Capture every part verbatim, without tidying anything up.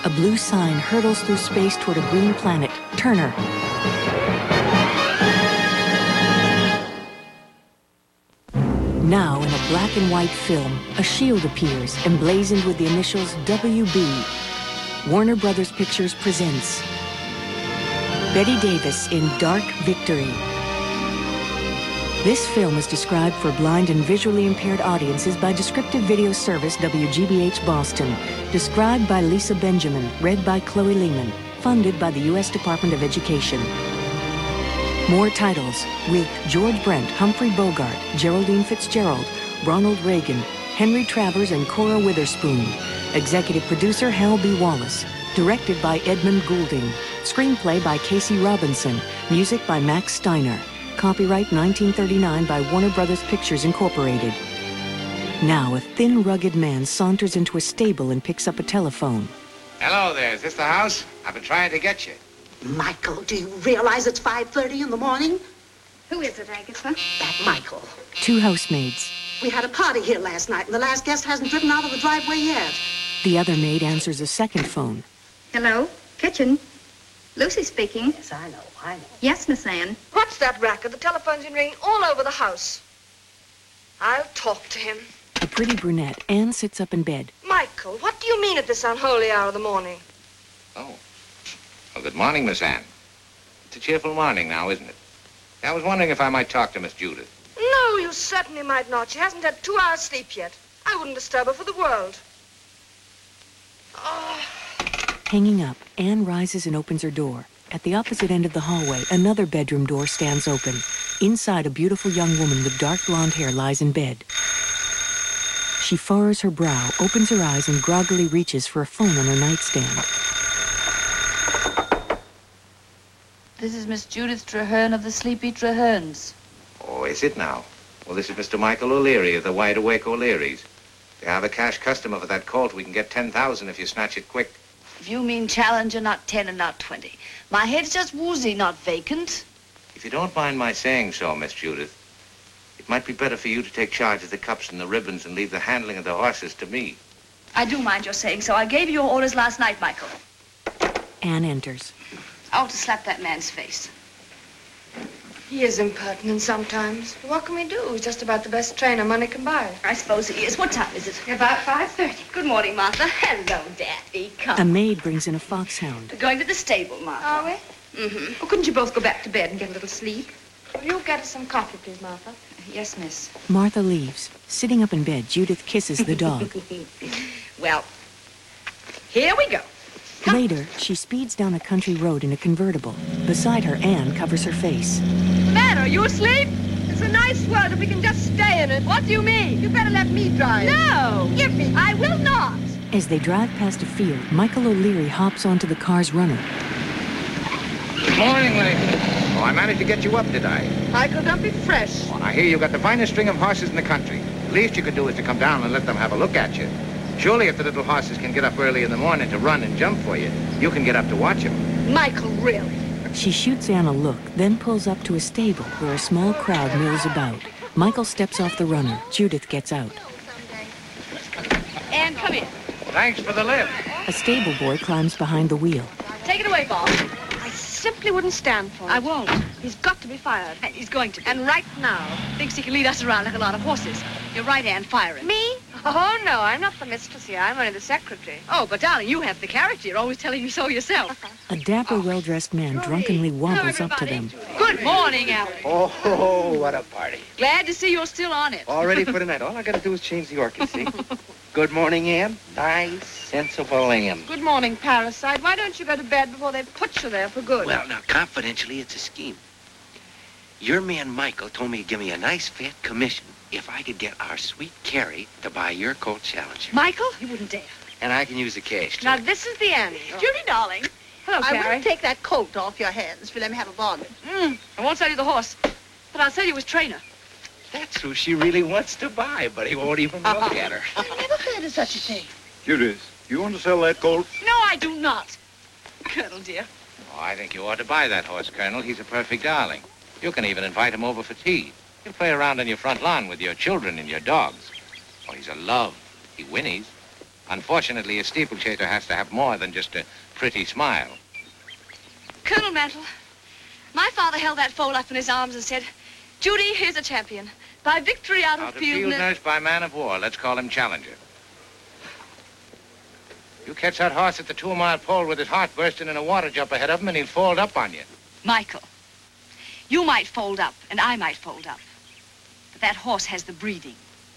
A blue sign hurtles through space toward a green planet. Turner. Now, in a black and white film, a shield appears, emblazoned with the initials W B. Warner Brothers Pictures presents Bette Davis in Dark Victory. This film is described for blind and visually impaired audiences by descriptive video service W G B H Boston. Described by Lisa Benjamin, read by Chloe Lehman. Funded by the U S Department of Education. More titles with George Brent, Humphrey Bogart, Geraldine Fitzgerald, Ronald Reagan, Henry Travers, and Cora Witherspoon. Executive producer Hal B. Wallace. Directed by Edmund Goulding. Screenplay by Casey Robinson. Music by Max Steiner. Copyright nineteen thirty-nine by Warner Brothers Pictures Incorporated. Now, a thin, rugged man saunters into a stable and picks up a telephone. Hello there. Is this the house? I've been trying to get you. Michael, do you realize it's five thirty in the morning? Who is it, Agatha? That Michael. Two housemaids. We had a party here last night, and the last guest hasn't driven out of the driveway yet. The other maid answers a second phone. Hello? Kitchen? Lucy speaking. Yes, I know, I know. Yes, Miss Anne. What's that racket? The telephone's been ringing all over the house. I'll talk to him. A pretty brunette. Anne sits up in bed. Michael, what do you mean at this unholy hour of the morning? Oh. Well, good morning, Miss Anne. It's a cheerful morning now, isn't it? I was wondering if I might talk to Miss Judith. No, you certainly might not. She hasn't had two hours sleep yet. I wouldn't disturb her for the world. Oh. Hanging up, Anne rises and opens her door. At the opposite end of the hallway, another bedroom door stands open. Inside, a beautiful young woman with dark blonde hair lies in bed. She furrows her brow, opens her eyes, and groggily reaches for a phone on her nightstand. This is Miss Judith Traherne of the Sleepy Trahernes. Oh, is it now? Well, this is Mister Michael O'Leary of the Wide Awake O'Learys. They have a cash customer for that Colt. We can get ten thousand if you snatch it quick. If you mean Challenger, not ten and not twenty. My head's just woozy, not vacant. If you don't mind my saying so, Miss Judith, it might be better for you to take charge of the cups and the ribbons and leave the handling of the horses to me. I do mind your saying so. I gave you your orders last night, Michael. Anne enters. I ought to slap that man's face. He is impertinent sometimes. What can we do? He's just about the best trainer money can buy. I suppose he is. What time is it? About five thirty. Good morning, Martha. Hello, Daffy. Come. A maid brings in a foxhound. We're going to the stable, Martha. Are we? Mm-hmm. Well, couldn't you both go back to bed and get a little sleep? Will you get us some coffee, please, Martha? Yes, miss. Martha leaves. Sitting up in bed, Judith kisses the dog. Well, here we go. Come. Later, she speeds down a country road in a convertible. Beside her, Anne covers her face. Man, are you asleep? It's a nice world if we can just stay in it. What do you mean? You better let me drive. No! Give me. I will not. As they drive past a field, Michael O'Leary hops onto the car's runner. Good morning, lady. Oh, I managed to get you up, did I? Michael, don't be fresh. Oh, I hear you got the finest string of horses in the country. The least you could do is to come down and let them have a look at you. Surely if the little horses can get up early in the morning to run and jump for you, you can get up to watch them. Michael, really? She shoots Anne a look, then pulls up to a stable where a small crowd mills about. Michael steps off the runner. Judith gets out. Anne, come in. Thanks for the lift. A stable boy climbs behind the wheel. Take it away, Bob. I simply wouldn't stand for it. I won't. He's got to be fired. And he's going to be. And right now. Thinks he can lead us around like a lot of horses. You're right, Anne. Fire him. Me? Oh, no, I'm not the mistress here. I'm only the secretary. Oh, but darling, you have the character. You're always telling me so yourself. A dapper, well-dressed man drunkenly wobbles up to them. Good morning, Alec. Oh, oh, what a party. Glad to see you're still on it. All ready for the night. All I gotta do is change the orchid, see? Good morning, Anne. Nice, sensible lamb. Good morning, Parasite. Why don't you go to bed before they put you there for good? Well, now, confidentially, it's a scheme. Your man, Michael, told me to give me a nice, fat commission if I could get our sweet Carrie to buy your Colt Challenger. Michael? You wouldn't dare. And I can use the cash, too. Now, this is the end. Judy, darling. Hello, I Carrie. wouldn't take that colt off your hands if you let me have a bargain. Mm, I won't sell you the horse, but I'll sell you his trainer. That's who she really wants to buy, but he won't even look at her. I never heard of such a thing. Judith, you want to sell that colt? No, I do not. Colonel, dear. Oh, I think you ought to buy that horse, Colonel. He's a perfect darling. You can even invite him over for tea. He'll play around on your front lawn with your children and your dogs. Oh, he's a love. He whinnies. Unfortunately, a steeplechaser has to have more than just a pretty smile. Colonel Mantle, my father held that foal up in his arms and said, Judy, here's a champion. By victory out of Out of field... field nurse nurse by man of war. Let's call him Challenger. You catch that horse at the two-mile pole with his heart bursting in a water jump ahead of him, and he'll fold up on you. Michael, you might fold up, and I might fold up. But that horse has the breeding.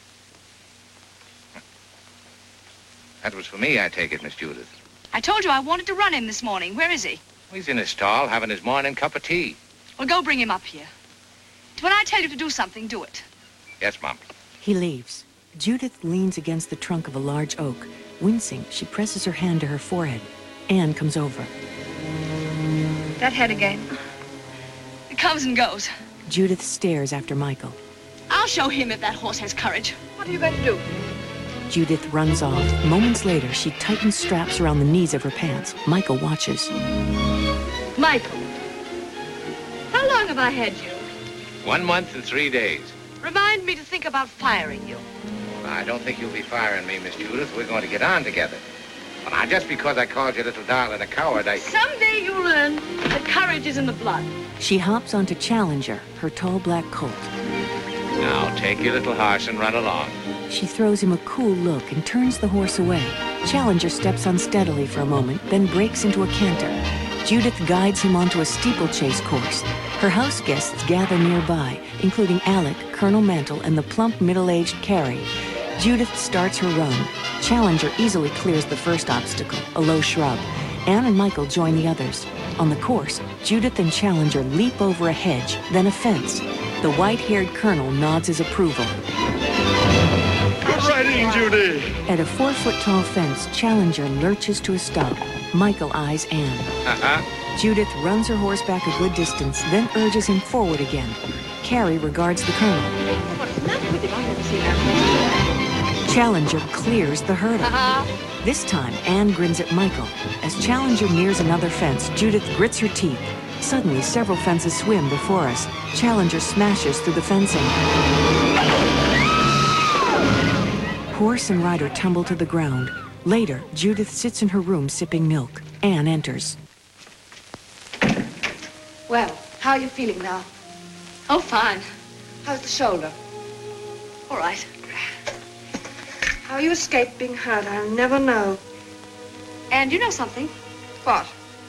That was for me, I take it, Miss Judith. I told you I wanted to run him this morning. Where is he? He's in his stall having his morning cup of tea. Well, go bring him up here. When I tell you to do something, do it. Yes, Mom. He leaves. Judith leans against the trunk of a large oak. Wincing, she presses her hand to her forehead. Anne comes over. That head again. It comes and goes. Judith stares after Michael. I'll show him if that horse has courage. What are you going to do? Judith runs off. Moments later, she tightens straps around the knees of her pants. Michael watches. Michael, how long have I had you? One month and three days. Remind me to think about firing you. Well, I don't think you'll be firing me, Miss Judith. We're going to get on together. Well, now, just because I called you little darling a coward, I... Someday you'll learn that courage is in the blood. She hops onto Challenger, her tall black colt. Now, take your little horse and run along. She throws him a cool look and turns the horse away. Challenger steps unsteadily for a moment, then breaks into a canter. Judith guides him onto a steeplechase course. Her house guests gather nearby, including Alec, Colonel Mantle, and the plump, middle-aged Carrie. Judith starts her run. Challenger easily clears the first obstacle, a low shrub. Anne and Michael join the others. On the course, Judith and Challenger leap over a hedge, then a fence. The white-haired colonel nods his approval. Good riding, Judy. At a four-foot-tall fence, Challenger lurches to a stop. Michael eyes Anne. Uh-huh. Judith runs her horse back a good distance, then urges him forward again. Carrie regards the colonel. What's the matter with him? I've never seen that. Challenger clears the hurdle. Uh-huh. This time, Anne grins at Michael. As Challenger nears another fence, Judith grits her teeth. Suddenly, several fences swim before us. Challenger smashes through the fencing. Horse and rider tumble to the ground. Later, Judith sits in her room sipping milk. Anne enters. Well, how are you feeling now? Oh, fine. How's the shoulder? All right. How you escaped being hurt, I'll never know. And you know something? What?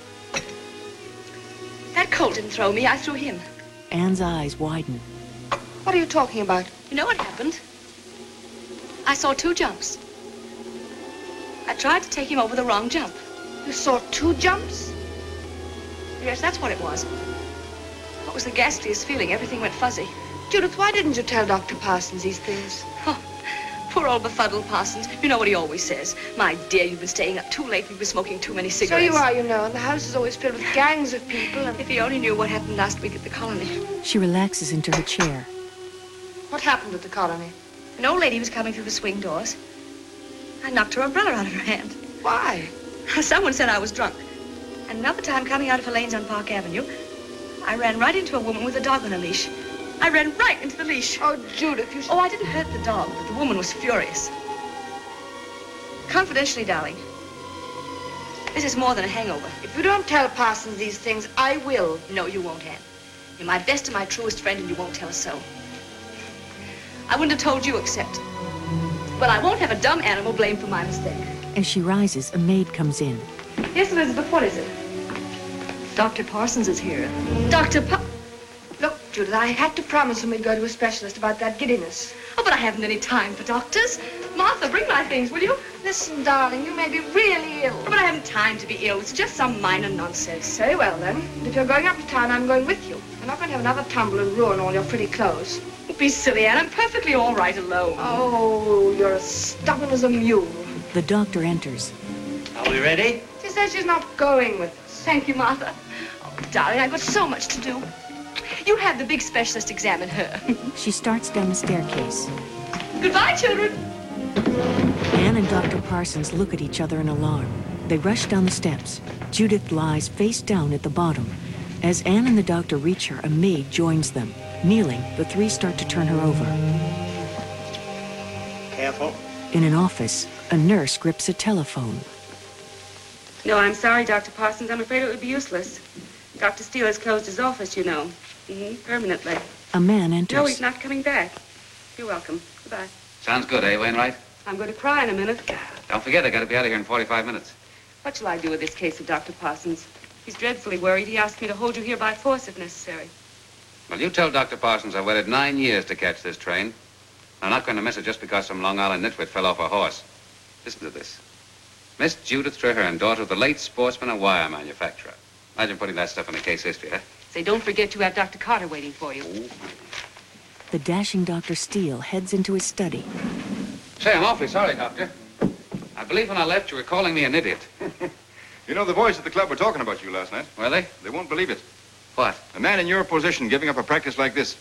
That colt didn't throw me. I threw him. Anne's eyes widen. What are you talking about? You know what happened? I saw two jumps. I tried to take him over the wrong jump. You saw two jumps? Yes, that's what it was. What was the ghastliest feeling? Everything went fuzzy. Judith, why didn't you tell Doctor Parsons these things? Oh, poor old befuddled Parsons. You know what he always says. My dear, you've been staying up too late. We've been smoking too many So cigarettes. you are, you know, and the house is always filled with gangs of people. And If he only knew what happened last week at the colony. She relaxes into her chair. what happened at the colony? An old lady was coming through the swing doors. I knocked her umbrella out of her hand. Why? Someone said I was drunk. And another time, coming out of Elaine's on Park Avenue, I ran right into a woman with a dog on a leash. I ran right into the leash. Oh, Judith, you should... Oh, I didn't hurt the dog, but the woman was furious. Confidentially, darling, this is more than a hangover. If you don't tell Parsons these things, I will. No, you won't, Anne. You're my best and my truest friend, and you won't tell us so. I wouldn't have told you except... But I won't have a dumb animal blamed for my mistake. As she rises, a maid comes in. Yes, Elizabeth, what is it? Doctor Parsons is here. Doctor Pa... Look, Judith, I had to promise him we'd go to a specialist about that giddiness. Oh, but I haven't any time for doctors. Martha, bring my things, will you? Listen, darling, you may be really ill. Oh, but I haven't time to be ill. It's just some minor nonsense. Very well, then. If you're going up to town, I'm going with you. We're not going to have another tumble and ruin all your pretty clothes. Don't be silly, Anne. I'm perfectly all right alone. Oh, you're as stubborn as a mule. The doctor enters. Are we ready? She says she's not going with us. Thank you, Martha. Oh, darling, I've got so much to do. You have the big specialist examine her. She starts down the staircase. Goodbye, children. Anne and Doctor Parsons look at each other in alarm. They rush down the steps. Judith lies face down at the bottom. As Anne and the doctor reach her, a maid joins them. Kneeling, the three start to turn her over. Careful. In an office, A nurse grips a telephone. No, I'm sorry, Doctor Parsons. I'm afraid it would be useless. Doctor Steele has closed his office, you know. Mm-hmm, permanently. A man enters. No, he's not coming back. You're welcome. Goodbye. Sounds good, eh, Wainwright? I'm going to cry in a minute. Don't forget, I got to be out of here in forty-five minutes. What shall I do with this case of Doctor Parsons? He's dreadfully worried. He asked me to hold you here by force if necessary. Well, you tell Doctor Parsons I waited nine years to catch this train. I'm not going to miss it just because some Long Island nitwit fell off a horse. Listen to this. Miss Judith Traherne, daughter of the late sportsman and wire manufacturer. Imagine putting that stuff in the case history, huh? Say, don't forget you have Doctor Carter waiting for you. Ooh. The dashing Doctor Steele heads into his study. Say, I'm awfully sorry, Doctor. I believe when I left, you were calling me an idiot. You know, the boys at the club were talking about you last night. Were they? They won't believe it. What? A man in your position giving up a practice like this.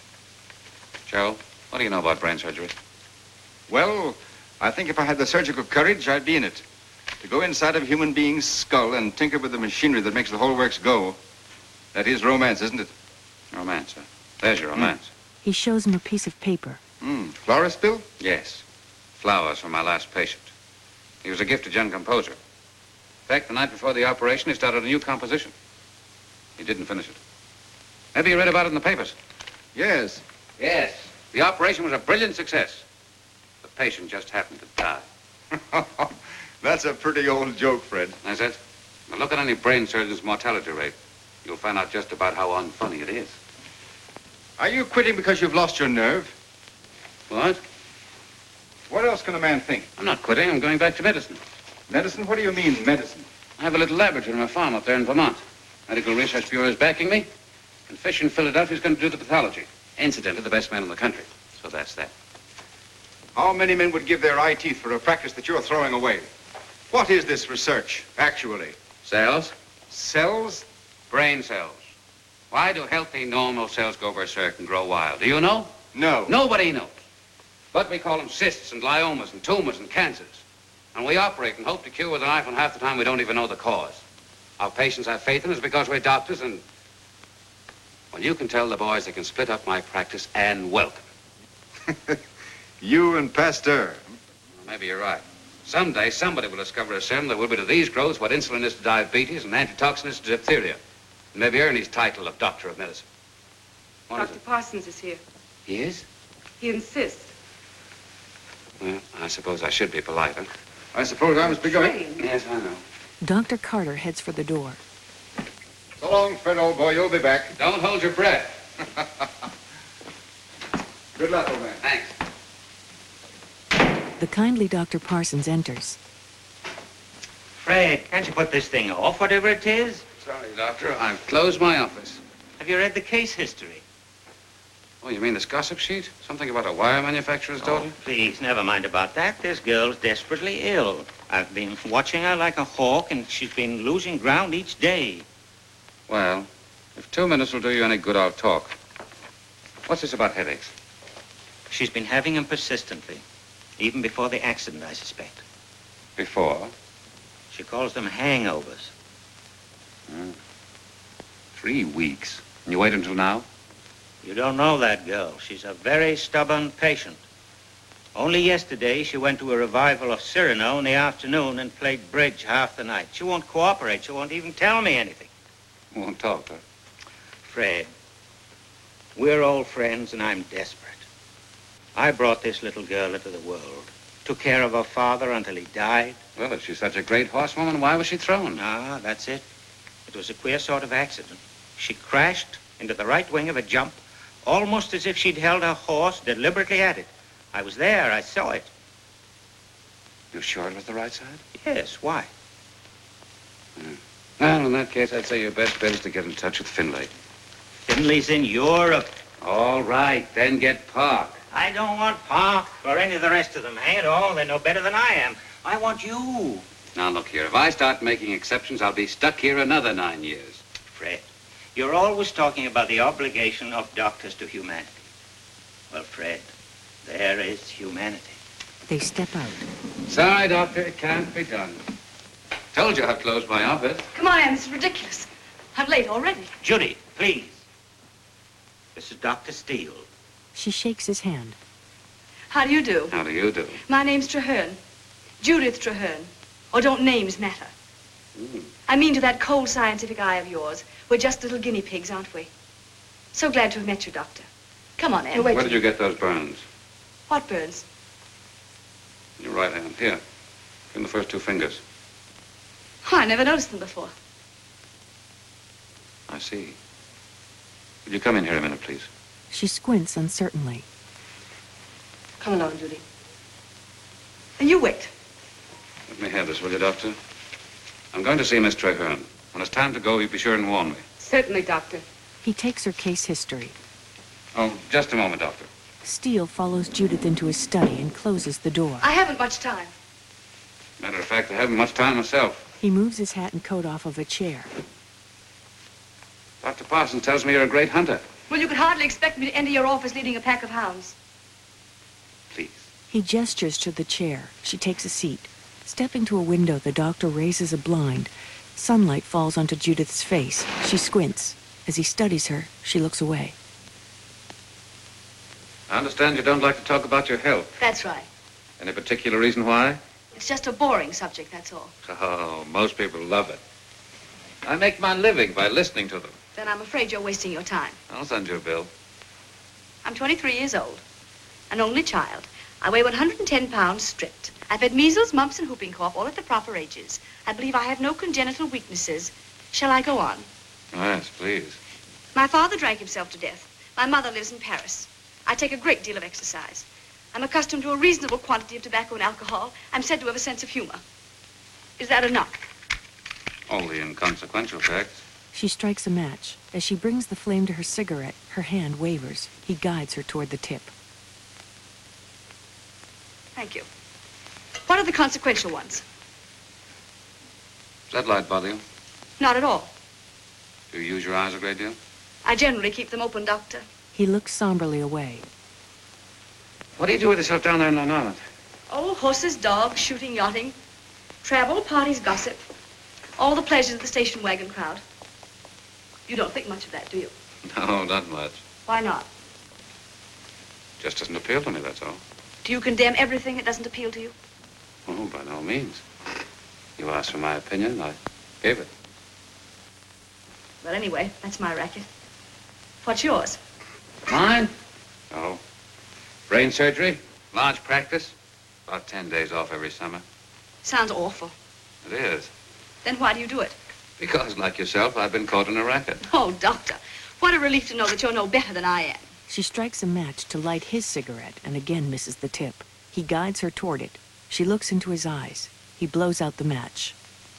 Joe, what do you know about brain surgery? Well, I think if I had the surgical courage, I'd be in it. To go inside of a human being's skull and tinker with the machinery that makes the whole works go. That is romance, isn't it? Romance, huh? There's your romance. Mm. He shows him a piece of paper. Hmm. Florist bill? Yes. Flowers for my last patient. He was a gifted young composer. In fact, the night before the operation, he started a new composition. He didn't finish it. Maybe you read about it in the papers. Yes. Yes. The operation was a brilliant success. The patient just happened to die. That's a pretty old joke, Fred. That's it? Now look at any brain surgeon's mortality rate. You'll find out just about how unfunny it is. Are you quitting because you've lost your nerve? What? What else can a man think? I'm not quitting. I'm going back to medicine. Medicine? What do you mean, medicine? I have a little laboratory on my farm up there in Vermont. Medical Research Bureau is backing me. And Fish in Philadelphia is going to do the pathology. Incidentally, the best man in the country. So that's that. How many men would give their eye teeth for a practice that you're throwing away? What is this research, actually? Cells? Cells? Brain cells. Why do healthy, normal cells go berserk and grow wild? Do you know? No. Nobody knows. But we call them cysts and gliomas and tumors and cancers. And we operate and hope to cure with a knife, and half the time we don't even know the cause. Our patients have faith in us because we're doctors, and well, you can tell the boys they can split up my practice and welcome. You and Pasteur. Well, maybe you're right. Someday somebody will discover a serum that will be to these growths what insulin is to diabetes and antitoxin is to diphtheria. And maybe earn his title of Doctor of Medicine. What Doctor is Parsons is here. He is? He insists. Well, I suppose I should be polite, huh? I suppose I must be going. Yes, I know. Doctor Carter heads for the door. So long, Fred, old boy. You'll be back. Don't hold your breath. Good luck, old man. Thanks. The kindly Doctor Parsons enters. Fred, can't you put this thing off, whatever it is? Sorry, Doctor. I've closed my office. Have you read the case history? Oh, you mean this gossip sheet? Something about a wire manufacturer's daughter? Oh, please, never mind about that. This girl's desperately ill. I've been watching her like a hawk, and she's been losing ground each day. Well, if two minutes will do you any good, I'll talk. What's this about headaches? She's been having them persistently. Even before the accident, I suspect. Before? She calls them hangovers. Hmm. Three weeks. And you wait until now? You don't know that girl. She's a very stubborn patient. Only yesterday, she went to a revival of Cyrano in the afternoon and played bridge half the night. She won't cooperate. She won't even tell me anything. Won't talk, huh? Fred, we're old friends, and I'm desperate. I brought this little girl into the world, took care of her father until he died. Well, if she's such a great horsewoman, why was she thrown? Ah, that's it. It was a queer sort of accident. She crashed into the right wing of a jump, almost as if she'd held her horse deliberately at it. I was there. I saw it. You sure it was the right side? Yes. Why? Hmm. Well, in that case, I'd say your best bet is to get in touch with Finlay. Finlay's in Europe. All right, then get Park. I don't want Park or any of the rest of them. Hang it all, they're no better than I am. I want you. Now, look here. If I start making exceptions, I'll be stuck here another nine years. Fred, you're always talking about the obligation of doctors to humanity. Well, Fred, there is humanity. They step out. Sorry, Doctor. It can't be done. Told you I'd closed my office. Come on, Anne. This is ridiculous. I'm late already. Judy, please. This is Doctor Steele. She shakes his hand. How do you do? How do you do? My name's Traherne. Judith Traherne. Or don't names matter? Mm. I mean to that cold scientific eye of yours. We're just little guinea pigs, aren't we? So glad to have met you, Doctor. Come on, Anne. Where did you get those burns? What burns? Your right hand. Here. In the first two fingers. Oh, I never noticed them before. I see. Would you come in here a minute, please? She squints uncertainly. Come along, Judy. And you wait. Let me have this, will you, Doctor? I'm going to see Miss Traherne. When it's time to go, you be sure and warn me. Certainly, Doctor. He takes her case history. Oh, just a moment, Doctor. Steele follows Judith into his study and closes the door. I haven't much time. Matter of fact, I haven't much time myself. He moves his hat and coat off of a chair. Doctor Parsons tells me you're a great hunter. Well, you could hardly expect me to enter your office leading a pack of hounds. Please. He gestures to the chair. She takes a seat. Stepping to a window, the doctor raises a blind. Sunlight falls onto Judith's face. She squints. As he studies her, she looks away. I understand you don't like to talk about your health. That's right. Any particular reason why? It's just a boring subject, that's all. Oh, most people love it. I make my living by listening to them. Then I'm afraid you're wasting your time. I'll send you a bill. I'm twenty-three years old. An only child. I weigh one hundred ten pounds stripped. I've had measles, mumps, and whooping cough all at the proper ages. I believe I have no congenital weaknesses. Shall I go on? Yes, please. My father drank himself to death. My mother lives in Paris. I take a great deal of exercise. I'm accustomed to a reasonable quantity of tobacco and alcohol. I'm said to have a sense of humor. Is that enough? Only inconsequential facts. She strikes a match. As she brings the flame to her cigarette, her hand wavers. He guides her toward the tip. Thank you. What are the consequential ones? Does that light bother you? Not at all. Do you use your eyes a great deal? I generally keep them open, Doctor. He looks somberly away. What do you do with yourself down there in Long Island? Oh, horses, dogs, shooting, yachting. Travel, parties, gossip. All the pleasures of the station wagon crowd. You don't think much of that, do you? No, not much. Why not? Just doesn't appeal to me, that's all. Do you condemn everything that doesn't appeal to you? Oh, by no means. You asked for my opinion, and I gave it. Well, anyway, that's my racket. What's yours? Mine? Oh. Brain surgery, large practice. About ten days off every summer. Sounds awful. It is. Then why do you do it? Because, like yourself, I've been caught in a racket. Oh, Doctor, what a relief to know that you're no better than I am. She strikes a match to light his cigarette and again misses the tip. He guides her toward it. She looks into his eyes. He blows out the match.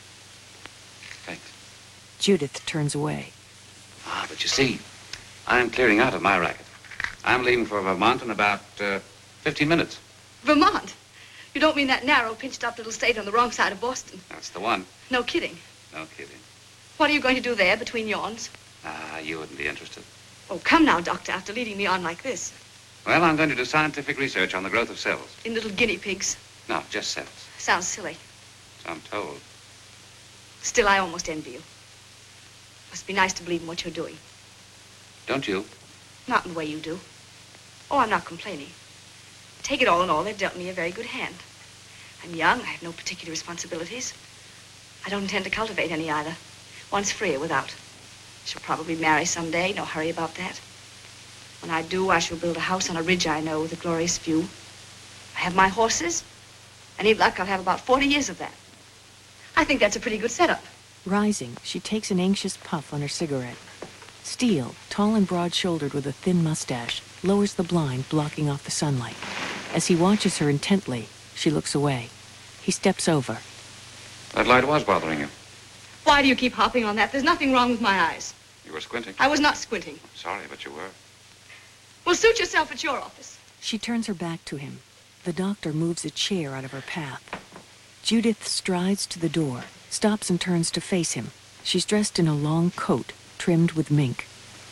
Thanks. Judith turns away. Ah, but you see, I'm clearing out of my racket. I'm leaving for Vermont in about uh, fifteen minutes. Vermont? You don't mean that narrow, pinched-up little state on the wrong side of Boston? That's the one. No kidding. No kidding. What are you going to do there between yawns? Ah, you wouldn't be interested. Oh, come now, Doctor, after leading me on like this. Well, I'm going to do scientific research on the growth of cells. In little guinea pigs. No, just cells. Sounds silly. So I'm told. Still, I almost envy you. Must be nice to believe in what you're doing. Don't you? Not in the way you do. Oh, I'm not complaining. Take it all in all, they've dealt me a very good hand. I'm young, I have no particular responsibilities. I don't intend to cultivate any either. Once free or without. Shall probably marry someday, no hurry about that. When I do, I shall build a house on a ridge I know with a glorious view. I have my horses. Any luck, I'll have about forty years of that. I think that's a pretty good setup. Rising, she takes an anxious puff on her cigarette. Steele, tall and broad-shouldered with a thin mustache, lowers the blind, blocking off the sunlight. As he watches her intently, she looks away. He steps over. That light was bothering you. Why do you keep hopping on that? There's nothing wrong with my eyes. You were squinting. I was not squinting. Sorry, but you were. Well, suit yourself at your office. She turns her back to him. The doctor moves a chair out of her path. Judith strides to the door, stops and turns to face him. She's dressed in a long coat, trimmed with mink.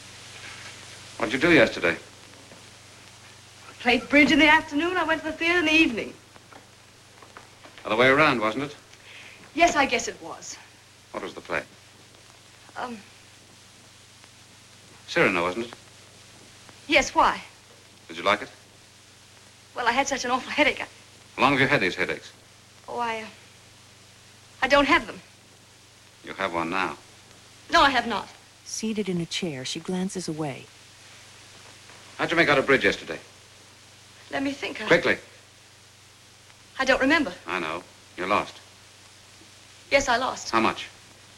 What'd you do yesterday? Played bridge in the afternoon. I went to the theater in the evening. Other way around, wasn't it? Yes, I guess it was. What was the play? Um, Cyrano, wasn't it? yes, why? Did you like it? Well, I had such an awful headache. I... How long have you had these headaches? Oh, I, uh, I don't have them. You have one now. No, I have not. Seated in a chair, she glances away. How'd you make out a bridge yesterday? Let me think. I... Quickly. I don't remember. I know. You lost. Yes, I lost. How much?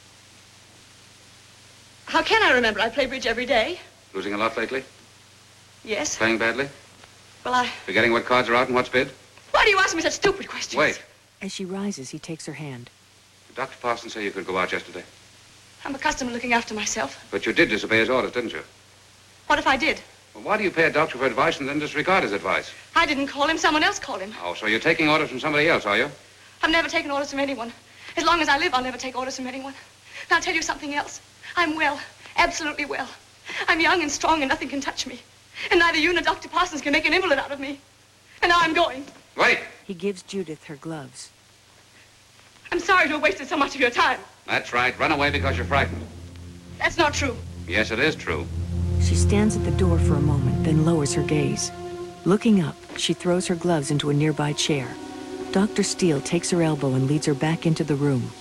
How can I remember? I play bridge every day. Losing a lot lately? Yes. Playing badly? Well, I... Forgetting what cards are out and what's bid? Why do you ask me such stupid questions? Wait. As she rises, he takes her hand. Did Doctor Parsons say you could go out yesterday? I'm accustomed to looking after myself. But you did disobey his orders, didn't you? What if I did? Well, why do you pay a doctor for advice and then disregard his advice? I didn't call him. Someone else called him. Oh, so you're taking orders from somebody else, are you? I've never taken orders from anyone. As long as I live, I'll never take orders from anyone. And I'll tell you something else. I'm well. Absolutely well. I'm young and strong and nothing can touch me. And neither you nor Doctor Parsons can make an invalid out of me. And now I'm going. Wait! He gives Judith her gloves. I'm sorry to have wasted so much of your time. That's right. Run away because you're frightened. That's not true. Yes, it is true. She stands at the door for a moment, then lowers her gaze. Looking up, she throws her gloves into a nearby chair. Doctor Steele takes her elbow and leads her back into the room.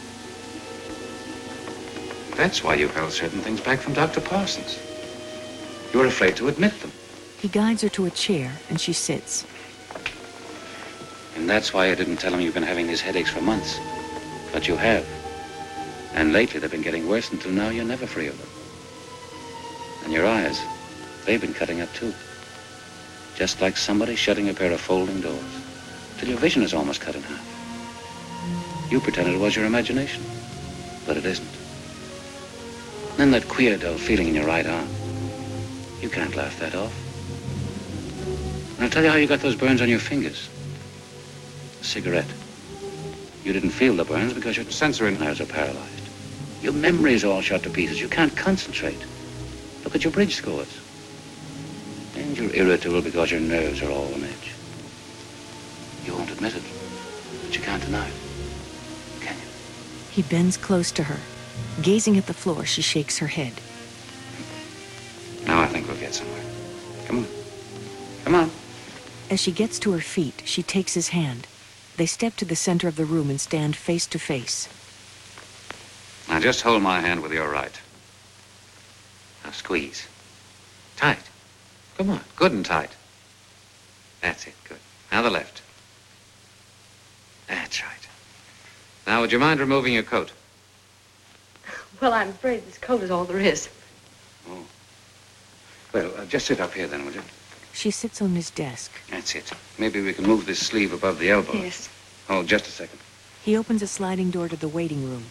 That's why you held certain things back from Doctor Parsons. You were afraid to admit them. He guides her to a chair, and she sits. And that's why I didn't tell him you've been having these headaches for months. But you have. And lately they've been getting worse until now you're never free of them. And your eyes, they've been cutting up too. Just like somebody shutting a pair of folding doors. Till your vision is almost cut in half. You pretended it was your imagination. But it isn't. And then that queer dull feeling in your right arm. You can't laugh that off. And I'll tell you how you got those burns on your fingers. A cigarette. You didn't feel the burns because your sensory nerves are paralyzed. Your memory is all shot to pieces. You can't concentrate. Look at your bridge scores. And you're irritable because your nerves are all on edge. You won't admit it, but you can't deny it. Can you? He bends close to her. Gazing at the floor, she shakes her head. Now I think we'll get somewhere. Come on. Come on. As she gets to her feet, she takes his hand. They step to the center of the room and stand face to face. Now just hold my hand with your right. Now squeeze. Tight. Come on. Good and tight. That's it. Good. Now the left. That's right. Now, would you mind removing your coat? Well, I'm afraid this coat is all there is. Oh. Well, uh, just sit up here then, will you? She sits on his desk. That's it. Maybe we can move this sleeve above the elbow. Yes. Oh, just a second. He opens a sliding door to the waiting room.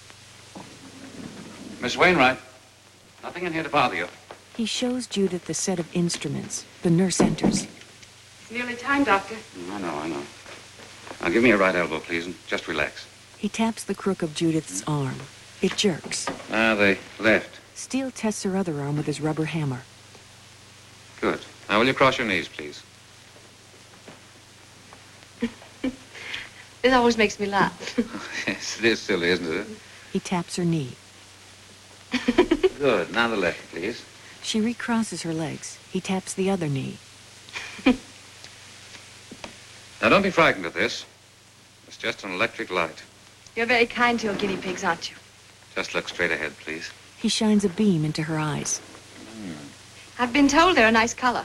Miss Wainwright, nothing in here to bother you. He shows Judith the set of instruments. The nurse enters. It's nearly time, Doctor. Mm, I know, I know. Now, give me your right elbow, please, and just relax. He taps the crook of Judith's arm. It jerks. Now, the left. Steele tests her other arm with his rubber hammer. Good. Now, will you cross your knees, please? This always makes me laugh. Yes, it is silly, isn't it? He taps her knee. Good. Now the left, please. She recrosses her legs. He taps the other knee. Now, don't be frightened of this. It's just an electric light. You're very kind to your guinea pigs, aren't you? Just look straight ahead, please. He shines a beam into her eyes. Mm. I've been told they're a nice color.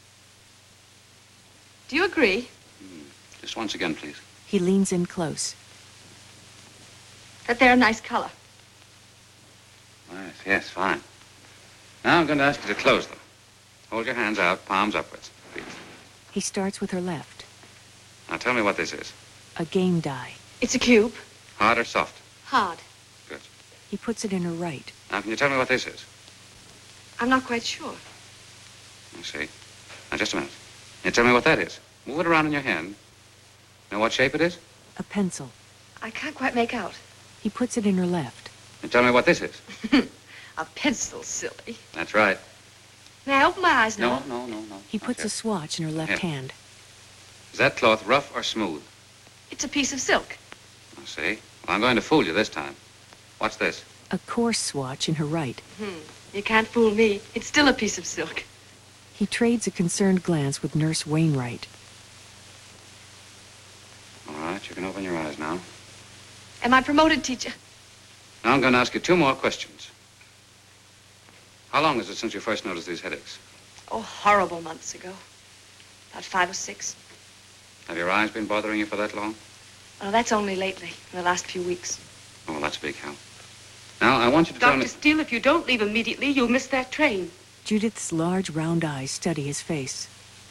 Do you agree? Mm. Just once again, please. He leans in close. That they're a nice color. Yes, yes, fine. Now I'm going to ask you to close them. Hold your hands out, palms upwards, please. He starts with her left. Now tell me what this is. A game die. It's a cube. Hard or soft? Hard. Good. He puts it in her right. Now can you tell me what this is? I'm not quite sure. I see. Now just a minute. Can you tell me what that is? Move it around in your hand. Know what shape it is? A pencil. I can't quite make out. He puts it in her left. Can you tell me what this is? A pencil, silly. That's right. May I open my eyes now? No, no, no, no. He puts a swatch in her left Here. hand. Is that cloth rough or smooth? It's a piece of silk. I see. Well, I'm going to fool you this time. What's this? A coarse swatch in her right. Hmm. You can't fool me. It's still a piece of silk. He trades a concerned glance with Nurse Wainwright. All right, You can open your eyes now. Am I promoted, teacher? Now I'm going to ask you two more questions. How long is it since you first noticed these headaches? Oh, horrible months ago. About five or six. Have your eyes been bothering you for that long? Oh, that's only lately, in the last few weeks. Oh, well, that's a big help. Now, I want you to tell me... Doctor Steele, if you don't leave immediately, you'll miss that train. Judith's large, round eyes study his face.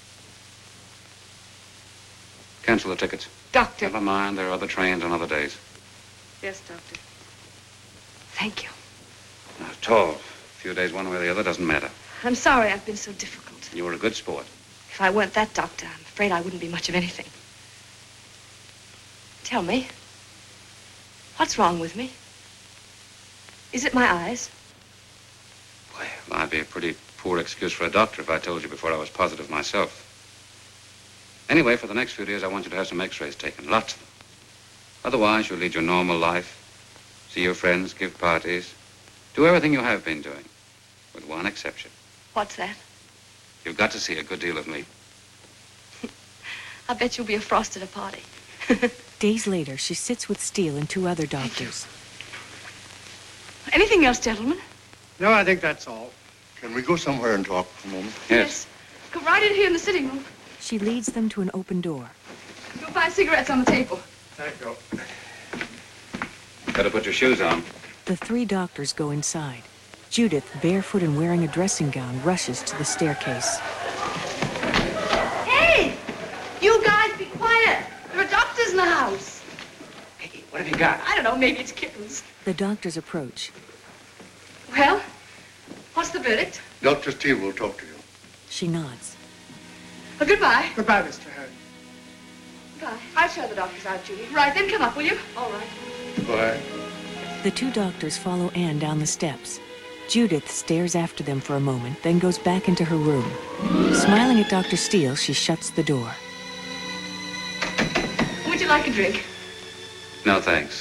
Cancel the tickets. Doctor. Never mind, there are other trains on other days. Yes, Doctor. Thank you. Not at all. A few days one way or the other doesn't matter. I'm sorry I've been so difficult. You were a good sport. If I weren't that doctor, I'm afraid I wouldn't be much of anything. Tell me, what's wrong with me? Is it my eyes? Well, I'd be a pretty poor excuse for a doctor if I told you before I was positive myself. Anyway, for the next few days, I want you to have some x-rays taken, lots of them. Otherwise, you'll lead your normal life, see your friends, give parties, do everything you have been doing, with one exception. What's that? You've got to see a good deal of me. I bet you'll be a frost at a party. Days later, she sits with Steele and two other doctors. Anything else, gentlemen? No, I think that's all. Can we go somewhere and talk for a moment? Yes. Come right in here in the sitting room. She leads them to an open door. You'll find cigarettes on the table. Thank you. Better put your shoes on. The three doctors go inside. Judith, barefoot and wearing a dressing gown, rushes to the staircase. Hey! You guys, be quiet. There are doctors in the house. Hey, what have you got? I don't know, maybe it's kittens. The doctors approach. Well, what's the verdict? Doctor Steele will talk to you. She nods. Well, goodbye. Goodbye, Mister Hearn. Goodbye. I'll show the doctors out, Judy. Right, then come up, will you? All right. Goodbye. The two doctors follow Anne down the steps. Judith stares after them for a moment, then goes back into her room. Smiling at Doctor Steele, she shuts the door. Would you like a drink? No, thanks.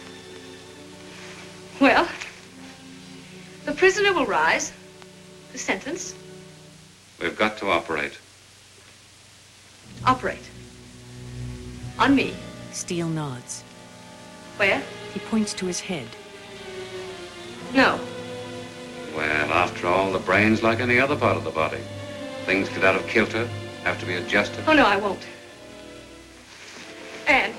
Well, the prisoner will rise. The sentence. We've got to operate. Operate. On me. Steele nods. Where? He points to his head. No. Well, after all, the brain's like any other part of the body. Things get out of kilter, have to be adjusted. Oh, no, I won't. Anne.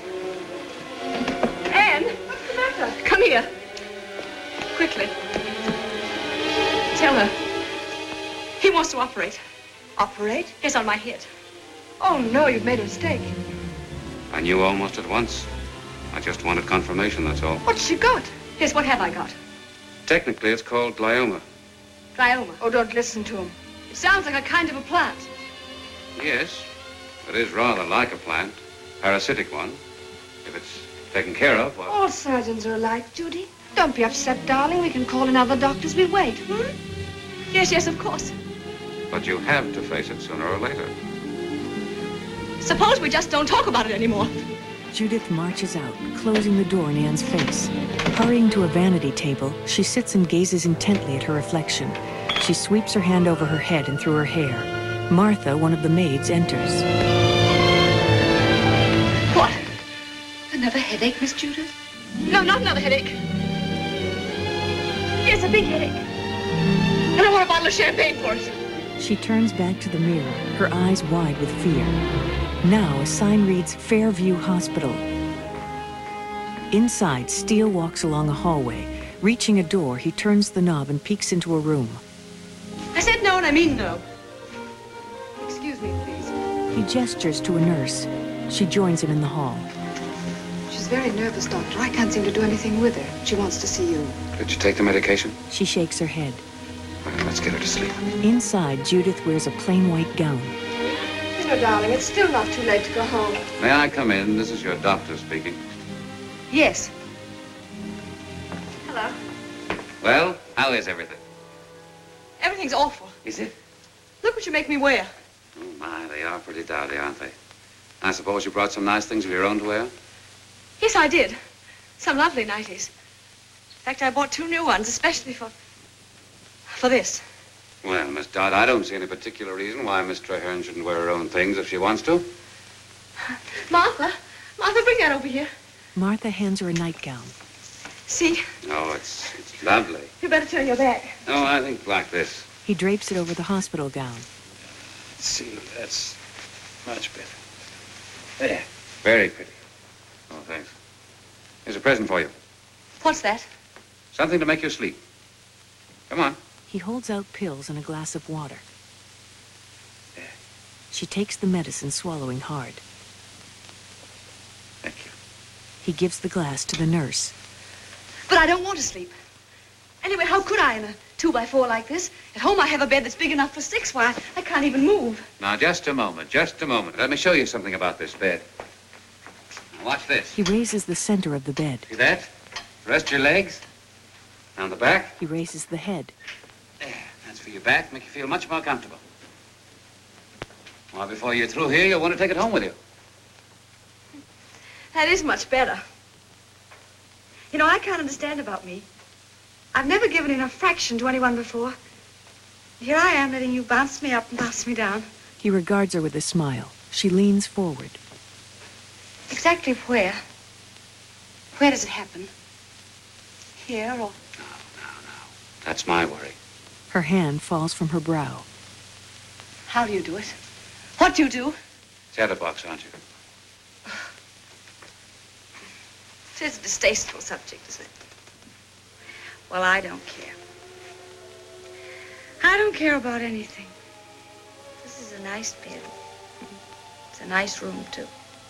Anne, what's the matter? Come here. Quickly. Tell her. He wants to operate. Operate? Yes, on my head. Oh, no, you've made a mistake. I knew almost at once. I just wanted confirmation, that's all. What's she got? Yes, what have I got? Technically, it's called glioma. Glioma. Oh, don't listen to him. It sounds like a kind of a plant. Yes, it is rather like a plant. Parasitic one. If it's taken care of, well... All surgeons are alike, Judy. Don't be upset, darling. We can call in other doctors. We'll wait, hmm? Yes, yes, of course. But you have to face it sooner or later. Suppose we just don't talk about it anymore. Judith marches out, closing the door in Anne's face. Hurrying to a vanity table, she sits and gazes intently at her reflection. She sweeps her hand over her head and through her hair. Martha, one of the maids, enters. What? Another headache, Miss Judith? No, not another headache. Yes, a big headache. And I want a bottle of champagne for it. She turns back to the mirror, her eyes wide with fear. Now, a sign reads Fairview Hospital. Inside, Steele walks along a hallway. Reaching a door, he turns the knob and peeks into a room. I said no, and I mean no. Excuse me, please. He gestures to a nurse. She joins him in the hall. She's very nervous, Doctor. I can't seem to do anything with her. She wants to see you. Did you take the medication? She shakes her head. Well, let's get her to sleep. Inside, Judith wears a plain white gown. You know, darling, it's still not too late to go home. May I come in? This is your doctor speaking. Yes. Hello. Well, how is everything? Everything's awful. Is it? Look what you make me wear. Oh, my, they are pretty dowdy, aren't they? I suppose you brought some nice things of your own to wear? Yes, I did. Some lovely nighties. In fact, I bought two new ones, especially for... for this. Well, Miss Dodd, I don't see any particular reason why Miss Traherne shouldn't wear her own things if she wants to. Martha, Martha, bring that over here. Martha hands her a nightgown. See? Oh, it's, it's lovely. You better turn your back. Oh, I think like this. He drapes it over the hospital gown. See, that's much better. There. Very pretty. Oh, thanks. Here's a present for you. What's that? Something to make you sleep. Come on. He holds out pills and a glass of water. There. She takes the medicine, swallowing hard. Thank you. He gives the glass to the nurse. But I don't want to sleep. Anyway, how could I in a two by four like this? At home I have a bed that's big enough for six. Why, I can't even move. Now, just a moment, just a moment. Let me show you something about this bed. Now, watch this. He raises the center of the bed. See that? Rest your legs. Down the back. He raises the head. There. That's for your back. Make you feel much more comfortable. Well, before you're through here, you'll want to take it home with you. That is much better. You know, I can't understand about me. I've never given enough fraction to anyone before. Here I am letting you bounce me up and bounce me down. He regards her with a smile. She leans forward. Exactly where? Where does it happen? Here or... No, no, no. That's my worry. Her hand falls from her brow. How do you do it? What do you do? Chatterbox, aren't you? It is a distasteful subject, isn't it? Well, I don't care. I don't care about anything. This is a nice bed. It's a nice room, too.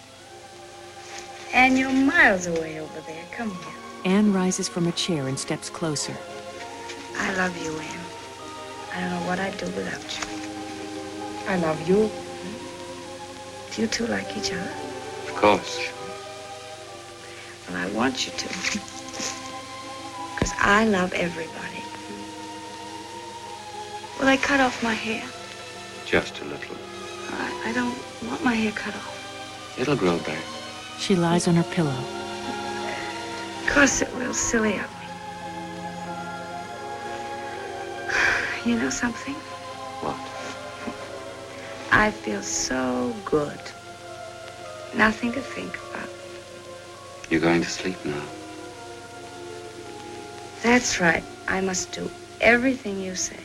And you're miles away over there. Come here. Anne rises from a chair and steps closer. I love you, Anne. I don't know what I'd do without you. I love you. Do you two like each other? Of course. Well, I want you to. Because I love everybody. Will they cut off my hair? Just a little. I, I don't want my hair cut off. It'll grow back. She lies on her pillow. Of course it will, silly of me. You know something? What? I feel so good. Nothing to think about. You're going to sleep now. That's right. I must do everything you say.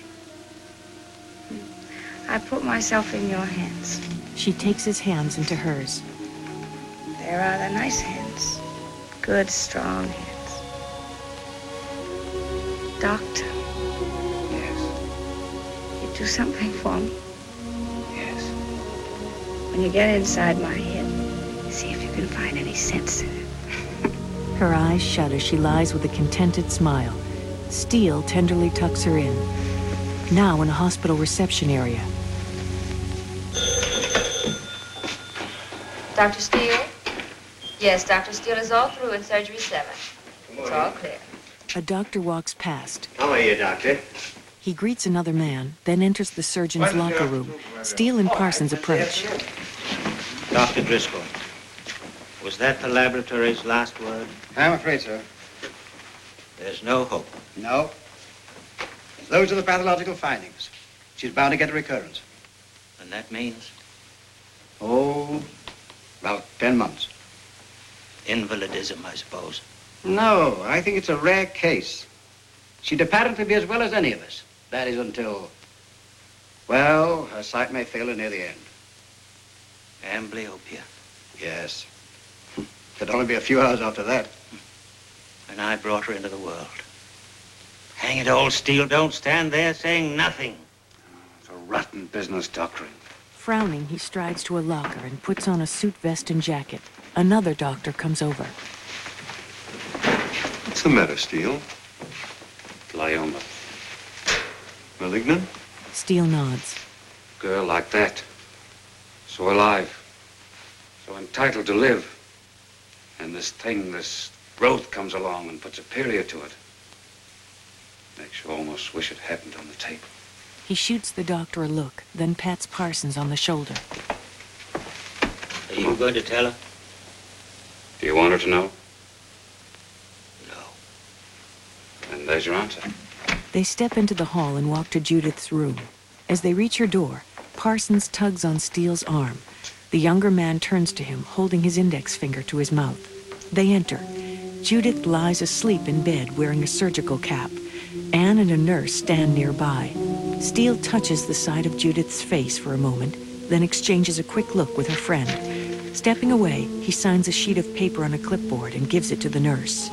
I put myself in your hands. She takes his hands into hers. There are the nice hands. Good, strong hands. Doctor. Yes. You do something for me? Yes. When you get inside my head, see if you can find any sense in it. Her eyes shut as she lies with a contented smile. Steele tenderly tucks her in. Now in a hospital reception area. Doctor Steele? Yes, Doctor Steele is all through in surgery seven. It's all clear. A doctor walks past. How are you, Doctor? He greets another man, then enters the surgeon's locker room. Steele and Parsons approach. Doctor Driscoll, was that the laboratory's last word? I'm afraid so. There's no hope. No. Those are the pathological findings. She's bound to get a recurrence. And that means? Oh, about ten months. Invalidism, I suppose. No, I think it's a rare case. She'd apparently be as well as any of us. That is until, well, her sight may fail her near the end. Amblyopia. Yes. It'd only be a few hours after that. And I brought her into the world. Hang it, old Steele, don't stand there saying nothing. It's a rotten business, doctoring. Frowning, he strides to a locker and puts on a suit vest and jacket. Another doctor comes over. What's the matter, Steele? Glioma. Malignant? Steele nods. Girl like that. So alive. So entitled to live. And this thing, this growth comes along and puts a period to it. Makes you almost wish it hadn't on the table. He shoots the doctor a look, then pats Parsons on the shoulder. Are you going to tell her? Do you want her to know? No. Then there's your answer. They step into the hall and walk to Judith's room. As they reach her door, Parsons tugs on Steele's arm. The younger man turns to him, holding his index finger to his mouth. They enter. Judith lies asleep in bed, wearing a surgical cap. Anne and a nurse stand nearby. Steele touches the side of Judith's face for a moment, then exchanges a quick look with her friend. Stepping away, he signs a sheet of paper on a clipboard and gives it to the nurse.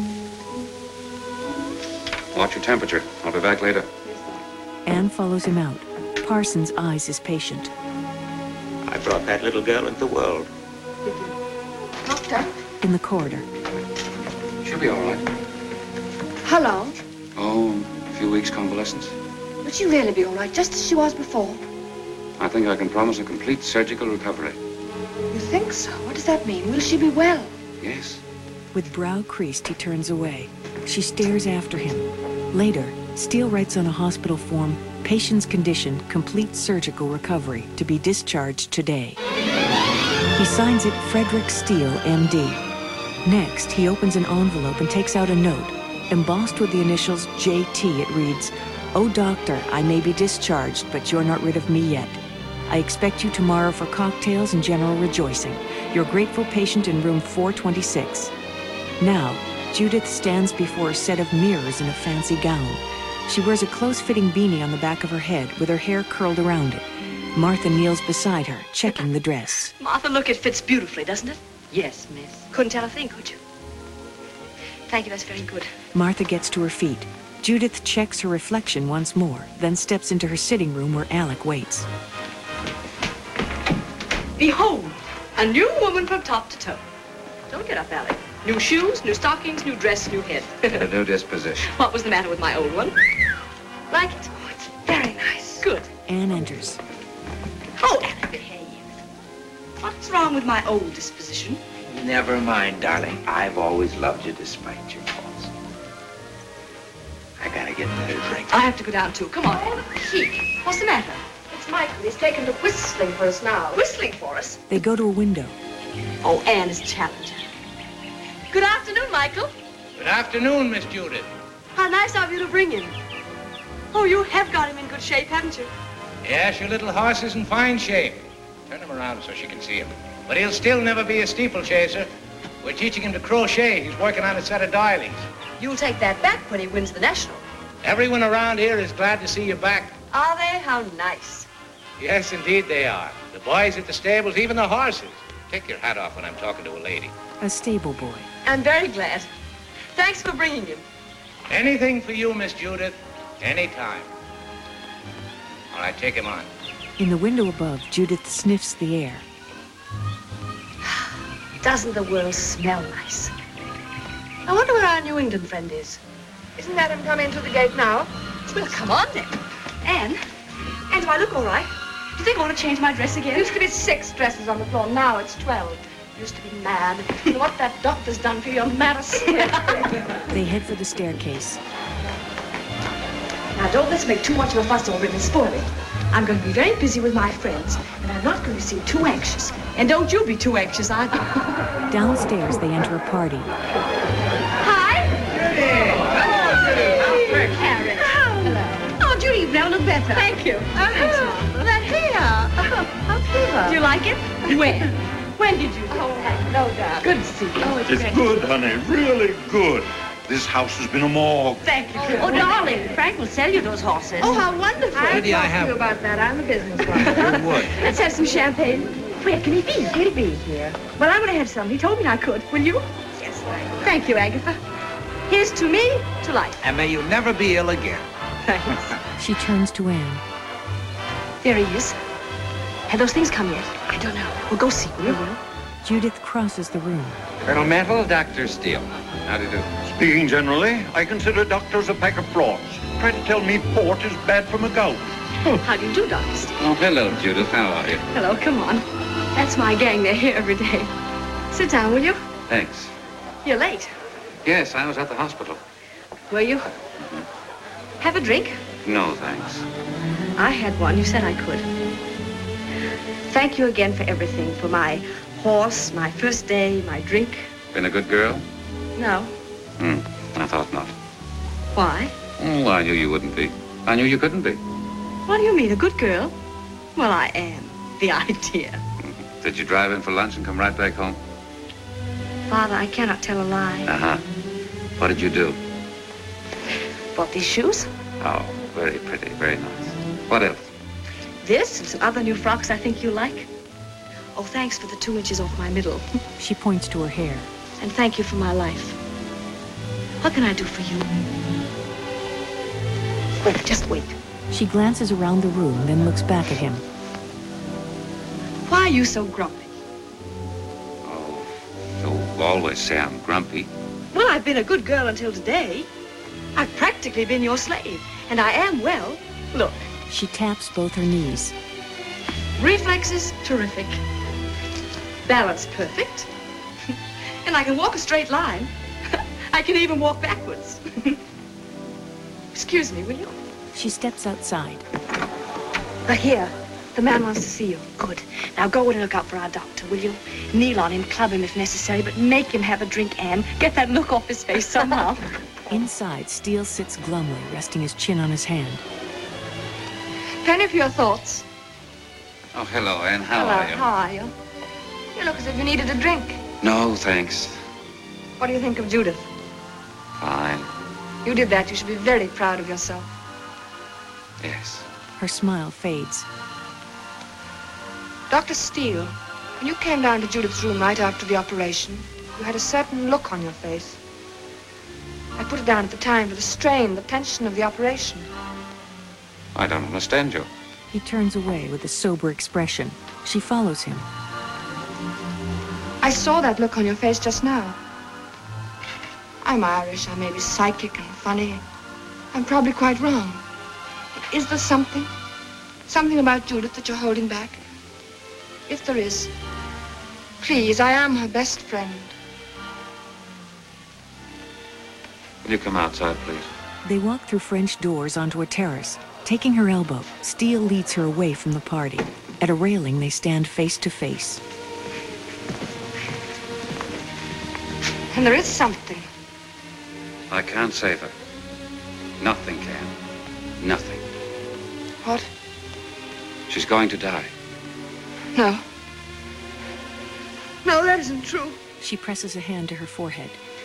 Watch your temperature. I'll be back later. Anne follows him out. Parsons eyes his patient. I brought that little girl into the world. Doctor? In the corridor. She'll be all right. How long? Oh, a few weeks convalescence. Will she really be all right, just as she was before? I think I can promise a complete surgical recovery. You think so? What does that mean? Will she be well? Yes. With brow creased, he turns away. She stares after him. Later, Steele writes on a hospital form, patient's condition, complete surgical recovery, to be discharged today. He signs it Frederick Steele, M D. Next, he opens an envelope and takes out a note. Embossed with the initials J T, it reads, "Oh, doctor, I may be discharged, but you're not rid of me yet. I expect you tomorrow for cocktails and general rejoicing. Your grateful patient in room four twenty-six. Now, Judith stands before a set of mirrors in a fancy gown. She wears a close-fitting beanie on the back of her head with her hair curled around it. Martha kneels beside her, checking the dress. Martha, look, it fits beautifully, doesn't it? Yes, miss. Couldn't tell a thing, could you? Thank you, that's very good. Martha gets to her feet. Judith checks her reflection once more, then steps into her sitting room where Alec waits. Behold, a new woman from top to toe. Don't get up, Alec. New shoes, new stockings, new dress, new head. A new disposition. What was the matter with my old one? Like it? Oh, it's very nice. Good. Anne enters. Oh, Alec, hey. What's wrong with my old disposition? Never mind, darling. I've always loved you despite your faults. I gotta get that a drink. I have to go down, too. Come on, Anne. Chic. What's the matter? It's Michael. He's taken to whistling for us now. Whistling for us? They go to a window. Oh, Anne is challenging. Good afternoon, Michael. Good afternoon, Miss Judith. How nice of you to bring him. Oh, you have got him in good shape, haven't you? Yes, your little horse is in fine shape. Turn him around so she can see him. But he'll still never be a steeplechaser. We're teaching him to crochet. He's working on a set of doilies. You'll take that back when he wins the national. Everyone around here is glad to see you back. Are they? How nice. Yes, indeed they are. The boys at the stables, even the horses. Take your hat off when I'm talking to a lady. A stable boy. I'm very glad. Thanks for bringing him. Anything for you, Miss Judith. Anytime. All right, take him on. In the window above, Judith sniffs the air. Doesn't the world smell nice? I wonder where our New England friend is. Isn't that him coming through the gate now? Well, come on then. Anne, Anne, do I look all right? Do you think I want to change my dress again? Used to be six dresses on the floor. Now it's twelve. Used to be mad. You know what that doctor's done for you? I'm mad as They head for the staircase. Now, don't let's make too much of a fuss over it and spoil it. I'm going to be very busy with my friends, and I'm not going to seem too anxious. And don't you be too anxious either. Downstairs, they enter a party. Hi. Judy. Oh, Judy. Karen. Hello. Oh, Judy, you now look better. Thank you. Oh, thanks, Mom. That hair. Oh, how clever. Do you like it? When? When did you do Oh, that? no doubt. Good to see you. Oh, it's, It's great. good, honey, really good. This house has been a morgue. Thank you. Oh, darling, Frank will sell you those horses. Oh, how wonderful. Where I'll do I talk have to you them? about that. I'm a businesswoman. You would. Let's have some champagne. Where can he be? He'll be here. Well, I would have had some. He told me I could. Will you? Yes, thank you. Thank you, Agatha. Here's to me, to life. And may you never be ill again. Thanks. She turns to Anne. There he is. Have those things come yet? I don't know. We'll go see, will you? Judith crosses the room. Colonel Mantle, Doctor Steele. How do you do? Speaking generally, I consider doctors a pack of frauds. Try to tell me port is bad for my gout. How do you do, Doctor Steele? Oh, hello, Judith. How are you? Hello, come on. That's my gang. They're here every day. Sit down, will you? Thanks. You're late. Yes, I was at the hospital. Were you? Have a drink? No, thanks. I had one. You said I could. Thank you again for everything. For my horse, my first day, my drink. Been a good girl? No. Hmm, I thought not. Why? Oh, I knew you wouldn't be. I knew you couldn't be. What do you mean, a good girl? Well, I am. The idea. Did you drive in for lunch and come right back home? Father, I cannot tell a lie. Uh-huh. What did you do? Bought these shoes. Oh, very pretty, very nice. What else? This and some other new frocks I think you like. Oh, thanks for the two inches off my middle. She points to her hair. And thank you for my life. What can I do for you? Wait, just wait. She glances around the room, then looks back at him. Why are you so grumpy? You always say I'm grumpy. Well, I've been a good girl until today. I've practically been your slave. And I am well. Look. She taps both her knees. Reflexes, terrific. Balance, perfect. And I can walk a straight line. I can even walk backwards. Excuse me, will you? She steps outside. Uh, here. The man wants to see you. Good. Now go and look out for our doctor, will you? Kneel on him, club him if necessary, but make him have a drink, Anne. Get that look off his face somehow. Inside, Steele sits glumly, resting his chin on his hand. Penny for your thoughts. Oh, hello, Anne. How Hello, are you? How are you? You look as if you needed a drink. No, thanks. What do you think of Judith? Fine. You did that. You should be very proud of yourself. Yes. Her smile fades. Doctor Steele, when you came down to Judith's room right after the operation, you had a certain look on your face. I put it down at the time for the strain, the tension of the operation. I don't understand you. He turns away with a sober expression. She follows him. I saw that look on your face just now. I'm Irish. I may be psychic and funny. I'm probably quite wrong. But is there something, something about Judith that you're holding back? If there is, please, I am her best friend. Will you come outside, please? They walk through French doors onto a terrace. Taking her elbow, Steele leads her away from the party. At a railing, they stand face to face. And there is something. I can't save her. Nothing can. Nothing. What? She's going to die. No. No, that isn't true. She presses a hand to her forehead.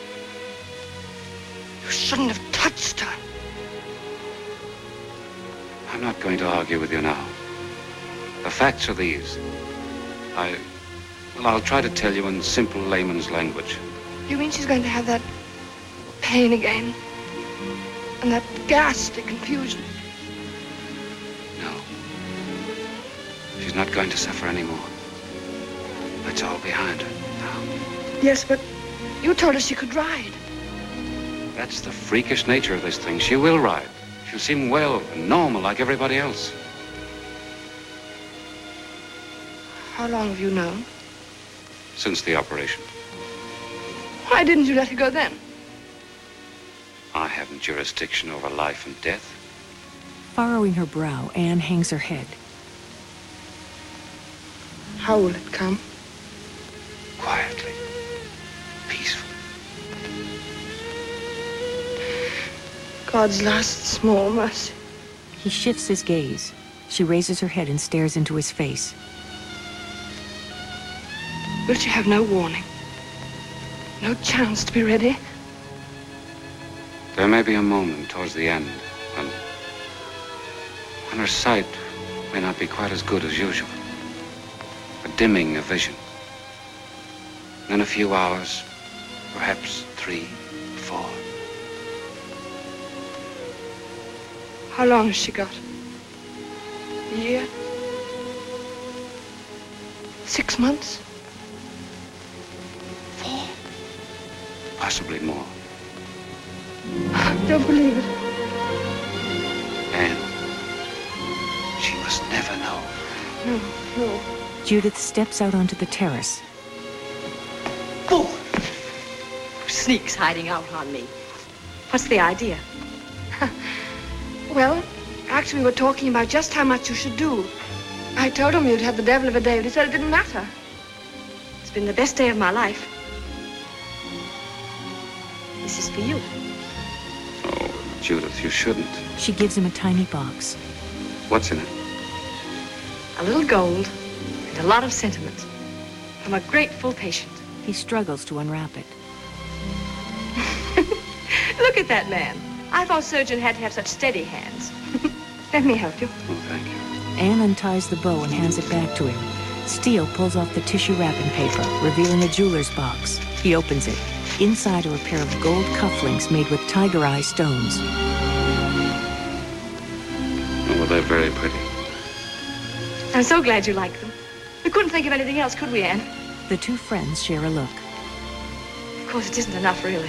You shouldn't have touched her. I'm not going to argue with you now. The facts are these. I... Well, I'll try to tell you in simple layman's language. You mean she's going to have that pain again? And that ghastly confusion? No. She's not going to suffer anymore. That's all behind her now. Yes, but you told us she could ride. That's the freakish nature of this thing. She will ride. She'll seem well and normal like everybody else. How long have you known? Since the operation. Why didn't you let her go then? I haven't jurisdiction over life and death. Furrowing her brow, Anne hangs her head. How will it come? Quietly. Peacefully. God's last small mercy. He shifts his gaze. She raises her head and stares into his face. Will she have no warning? No chance to be ready? There may be a moment towards the end when, when her sight may not be quite as good as usual. A dimming of vision. In a few hours, perhaps three, four. How long has she got? A year? Six months? Four? Possibly more. I don't believe it. And she must never know. No, no. Judith steps out onto the terrace. Oh! Sneaks hiding out on me. What's the idea? Well, actually, we were talking about just how much you should do. I told him you'd have the devil of a day, but he said it didn't matter. It's been the best day of my life. This is for you. Oh, Judith, you shouldn't. She gives him a tiny box. What's in it? A little gold and a lot of sentiment. I'm a grateful patient. He struggles to unwrap it. Look at that man. I thought surgeon had to have such steady hands. Let me help you. Oh, thank you. Anne unties the bow and hands it back to him. Steele pulls off the tissue wrapping paper, revealing a jeweler's box. He opens it. Inside are a pair of gold cufflinks made with tiger eye stones. Oh, well, they're very pretty. I'm so glad you like them. We couldn't think of anything else, could we, Anne? The two friends share a look. Of course, it isn't enough, really.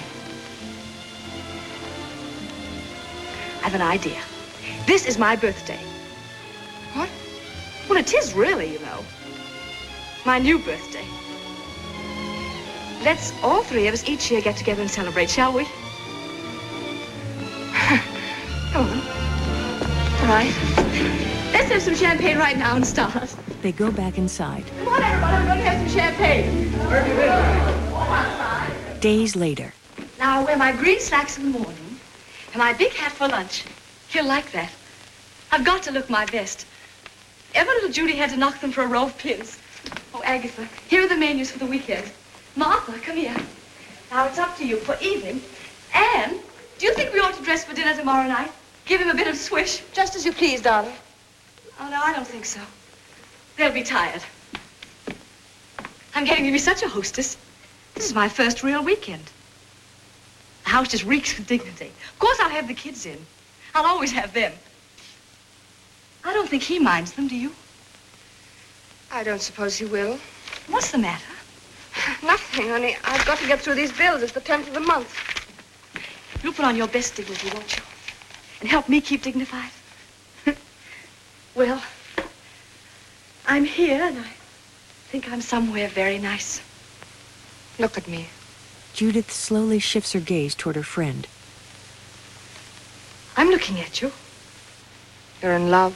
I have an idea. This is my birthday. What? Well, it is really, you know. My new birthday. Let's all three of us each year get together and celebrate, shall we? Come on. All right. Let's have some champagne right now and start. They go back inside. Come on, everybody. We're going to have some champagne. Days later. Now, I'll wear my green slacks in the morning and my big hat for lunch. He'll like that. I've got to look my best. Ever little Judy had to knock them for a row of pins. Oh, Agatha, here are the menus for the weekend. Martha, come here. Now, it's up to you for evening. Anne, do you think we ought to dress for dinner tomorrow night? Give him a bit of swish? Just as you please, darling. Oh, no, I don't think so. They'll be tired. I'm getting to be such a hostess. This is my first real weekend. The house just reeks with dignity. Of course, I'll have the kids in. I'll always have them. I don't think he minds them, do you? I don't suppose he will. What's the matter? Nothing, honey. I've got to get through these bills. It's the tenth of the month. You'll put on your best dignity, won't you? And help me keep dignified? Well, I'm here, and I think I'm somewhere very nice. Look at me. Judith slowly shifts her gaze toward her friend. I'm looking at you. You're in love?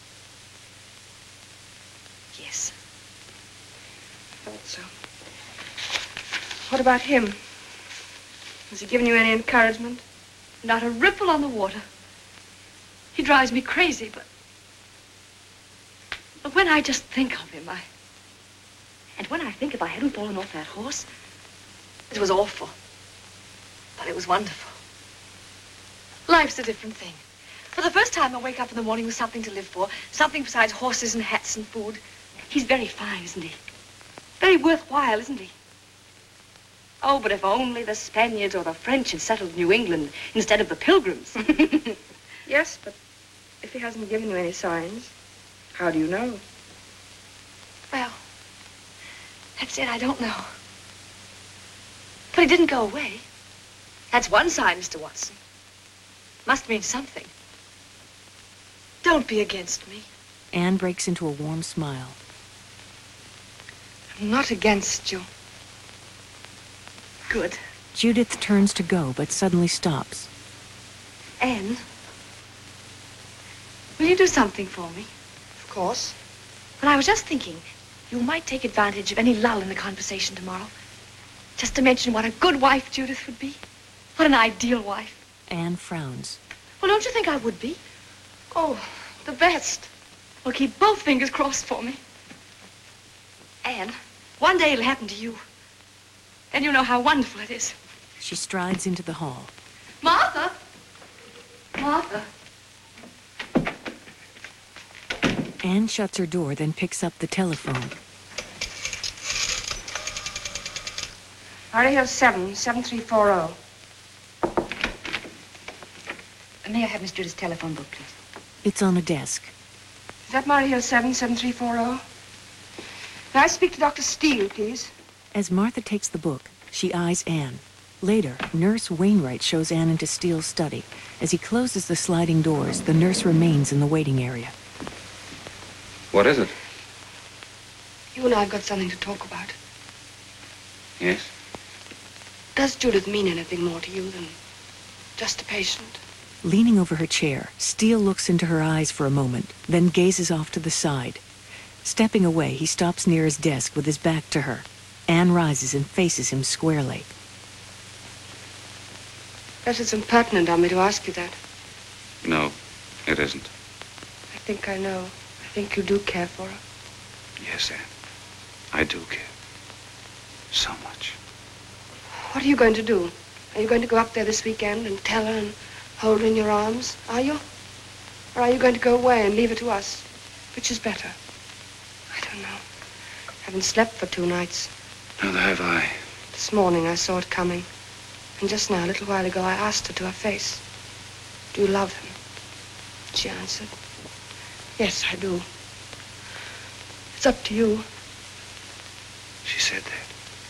Yes. I thought so. What about him? Has he given you any encouragement? Not a ripple on the water. He drives me crazy, but... But when I just think of him, I... And when I think if I hadn't fallen off that horse, it was awful. But it was wonderful. Life's a different thing. For the first time, I wake up in the morning with something to live for, something besides horses and hats and food. He's very fine, isn't he? Very worthwhile, isn't he? Oh, but if only the Spaniards or the French had settled New England instead of the Pilgrims. Yes, but if he hasn't given you any signs, how do you know? Well, that's it, I don't know. But he didn't go away. That's one sign, Mister Watson. Must mean something. Don't be against me. Anne breaks into a warm smile. I'm not against you. Good. Judith turns to go, but suddenly stops. Anne, will you do something for me? Of course. Well, I was just thinking, you might take advantage of any lull in the conversation tomorrow. Just to mention what a good wife Judith would be. What an ideal wife. Anne frowns. Well, don't you think I would be? Oh, the best. Well, keep both fingers crossed for me. Anne, one day it'll happen to you. Then you'll know how wonderful it is. She strides into the hall. Martha! Martha! Anne shuts her door, then picks up the telephone. Harry Hill seven, seven three four zero. May I have Miss Judith's telephone book, please? It's on a desk. Is that Murray Hill seven, seven three four zero? May I speak to Doctor Steele, please? As Martha takes the book, she eyes Anne. Later, Nurse Wainwright shows Anne into Steele's study. As he closes the sliding doors, the nurse remains in the waiting area. What is it? You and I have got something to talk about. Yes? Does Judith mean anything more to you than just a patient? Leaning over her chair, Steele looks into her eyes for a moment, then gazes off to the side. Stepping away, he stops near his desk with his back to her. Anne rises and faces him squarely. Guess it's impertinent of me to ask you that. No, it isn't. I think I know. I think you do care for her. Yes, Anne. I do care. So much. What are you going to do? Are you going to go up there this weekend and tell her and hold her in your arms? Are you? Or are you going to go away and leave her to us? Which is better? I don't know. Haven't slept for two nights. Neither have I. This morning I saw it coming. And just now, a little while ago, I asked her to her face, do you love him? She answered, yes, I do. It's up to you. She said that.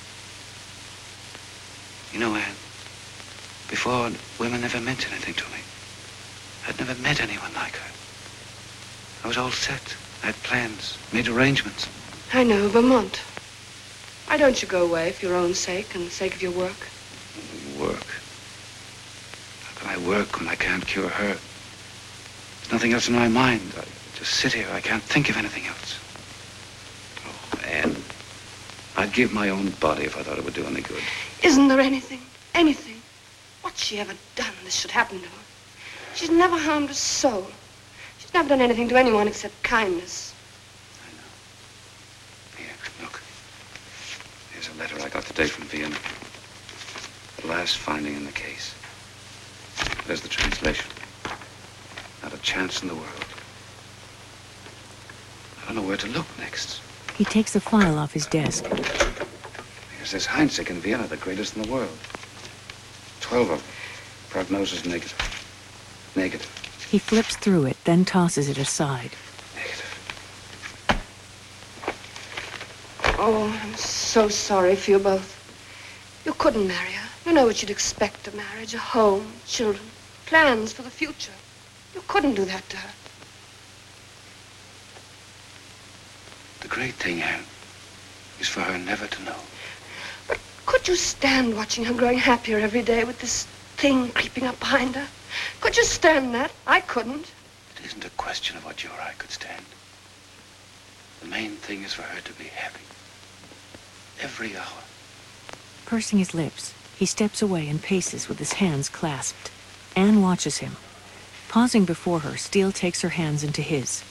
You know, Anne, before, women never meant anything to me. I'd never met anyone like her. I was all set. I had plans, made arrangements. I know, Vermont. Why don't you go away for your own sake and the sake of your work? Work. How can I work when I can't cure her? There's nothing else in my mind. I just sit here. I can't think of anything else. Oh, Anne, I'd give my own body if I thought it would do any good. Isn't there anything, anything? What's she ever done this should happen to her? She's never harmed a soul. She's never done anything to anyone except kindness. I know. Here, look. Here's a letter I got today from Vienna. The last finding in the case. There's the translation. Not a chance in the world. I don't know where to look next. He takes a file off his desk. Here's this Heinzig in Vienna, the greatest in the world. Twelve of them. Prognosis negative. Negative. He flips through it, then tosses it aside. Oh, I'm so sorry for you both. You couldn't marry her. You know what you'd expect of marriage. A home, children, plans for the future. You couldn't do that to her. The great thing, Anne, is for her never to know. But could you stand watching her growing happier every day with this thing creeping up behind her? Could you stand that? I couldn't. It isn't a question of what you or I could stand. The main thing is for her to be happy. Every hour. Pursing his lips, he steps away and paces with his hands clasped. Anne watches him. Pausing before her, Steele takes her hands into his.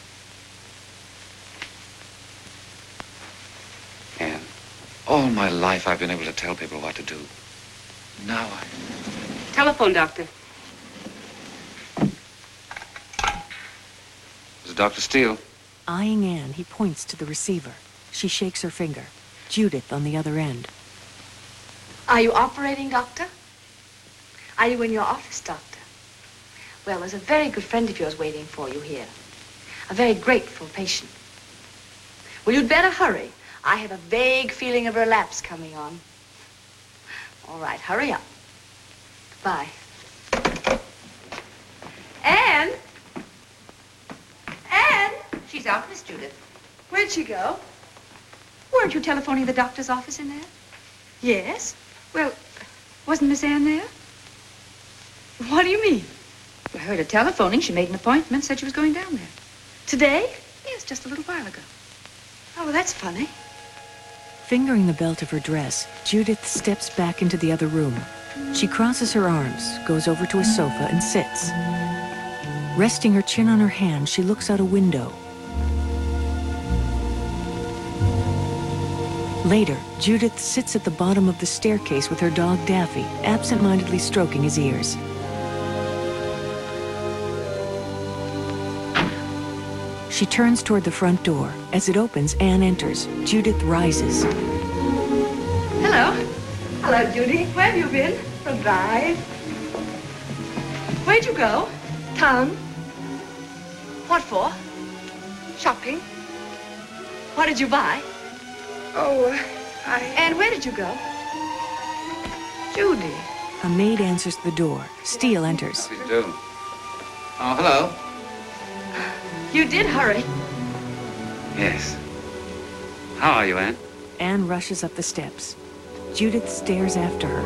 Anne, all my life I've been able to tell people what to do. Now I... Telephone, doctor. This is Doctor Steele. Eyeing Anne, he points to the receiver. She shakes her finger. Judith on the other end. Are you operating, doctor? Are you in your office, doctor? Well, there's a very good friend of yours waiting for you here. A very grateful patient. Well, you'd better hurry. I have a vague feeling of relapse coming on. All right, hurry up. Bye. Anne? Anne? She's out, Miss Judith. Where'd she go? Weren't you telephoning the doctor's office in there? Yes. Well, wasn't Miss Anne there? What do you mean? I heard her telephoning. She made an appointment, said she was going down there. Today? Yes, just a little while ago. Oh, well, that's funny. Fingering the belt of her dress, Judith steps back into the other room. She crosses her arms, goes over to a sofa, and sits. Resting her chin on her hand, she looks out a window. Later, Judith sits at the bottom of the staircase with her dog Daffy, absent-mindedly stroking his ears. She turns toward the front door. As it opens, Anne enters. Judith rises. Hello. Hello, Judy. Where have you been? For a drive. Where'd you go? Town. What for? Shopping. What did you buy? Oh, I... And where did you go? Judy. A maid answers the door. Steele enters. Please do. Oh, hello. You did hurry. Yes. How are you, Anne? Anne rushes up the steps. Judith stares after her.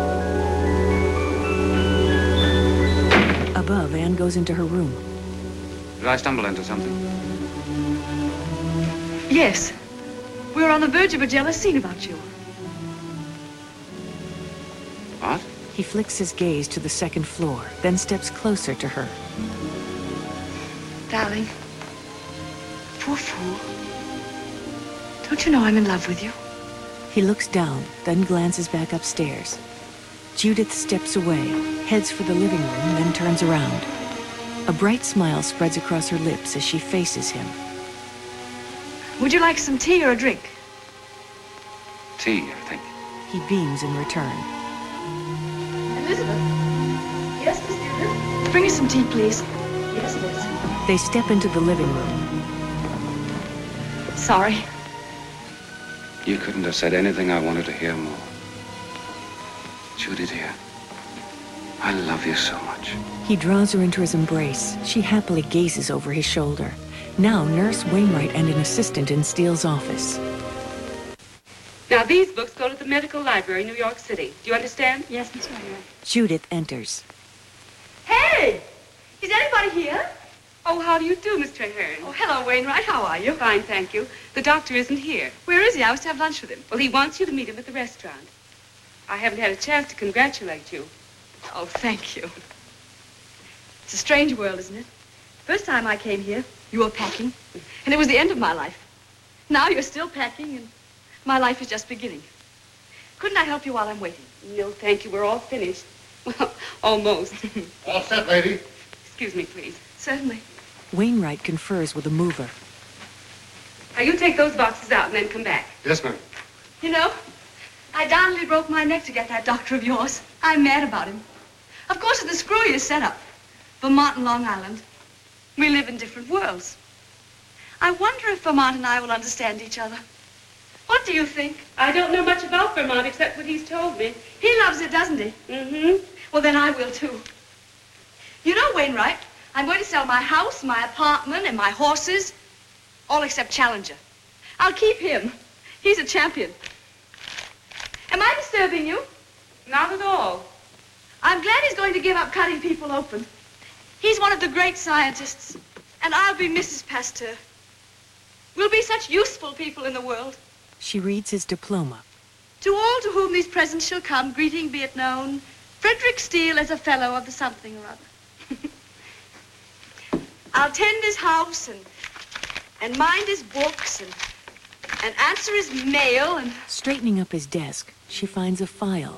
Above, Anne goes into her room. Did I stumble into something? Yes. We were on the verge of a jealous scene about you. What? He flicks his gaze to the second floor, then steps closer to her. Darling, poor fool. Don't you know I'm in love with you? He looks down, then glances back upstairs. Judith steps away, heads for the living room, then turns around. A bright smile spreads across her lips as she faces him. Would you like some tea or a drink? Tea, I think. He beams in return. Elizabeth? Yes, Miss Judith? Bring us some tea, please. Yes, Liz. They step into the living room. Sorry. You couldn't have said anything I wanted to hear more. Judy, dear, I love you so much. He draws her into his embrace. She happily gazes over his shoulder. Now, Nurse Wainwright and an assistant in Steele's office. Now, these books go to the Medical Library, New York City. Do you understand? Yes, Miss Wainwright. Judith enters. Hey! Is anybody here? Oh, how do you do, Miss Traherne? Oh, hello, Wainwright. How are you? Fine, thank you. The doctor isn't here. Where is he? I was to have lunch with him. Well, he wants you to meet him at the restaurant. I haven't had a chance to congratulate you. Oh, thank you. It's a strange world, isn't it? First time I came here, you were packing, and it was the end of my life. Now you're still packing, and my life is just beginning. Couldn't I help you while I'm waiting? No, thank you. We're all finished. Well, almost. All set, lady. Excuse me, please. Certainly. Wainwright confers with a mover. Now, you take those boxes out and then come back. Yes, ma'am. You know, I darn nearly broke my neck to get that doctor of yours. I'm mad about him. Of course, it's the screwiest setup. Vermont and Long Island. We live in different worlds. I wonder if Vermont and I will understand each other. What do you think? I don't know much about Vermont except what he's told me. He loves it, doesn't he? Mm-hmm. Well, then I will, too. You know, Wainwright, I'm going to sell my house, my apartment, and my horses, all except Challenger. I'll keep him. He's a champion. Am I disturbing you? Not at all. I'm glad he's going to give up cutting people open. He's one of the great scientists, and I'll be Missus Pasteur. We'll be such useful people in the world. She reads his diploma. To all to whom these presents shall come, greeting be it known, Frederick Steele as a fellow of the something or other. I'll tend his house and and mind his books and and answer his mail and... Straightening up his desk, she finds a file.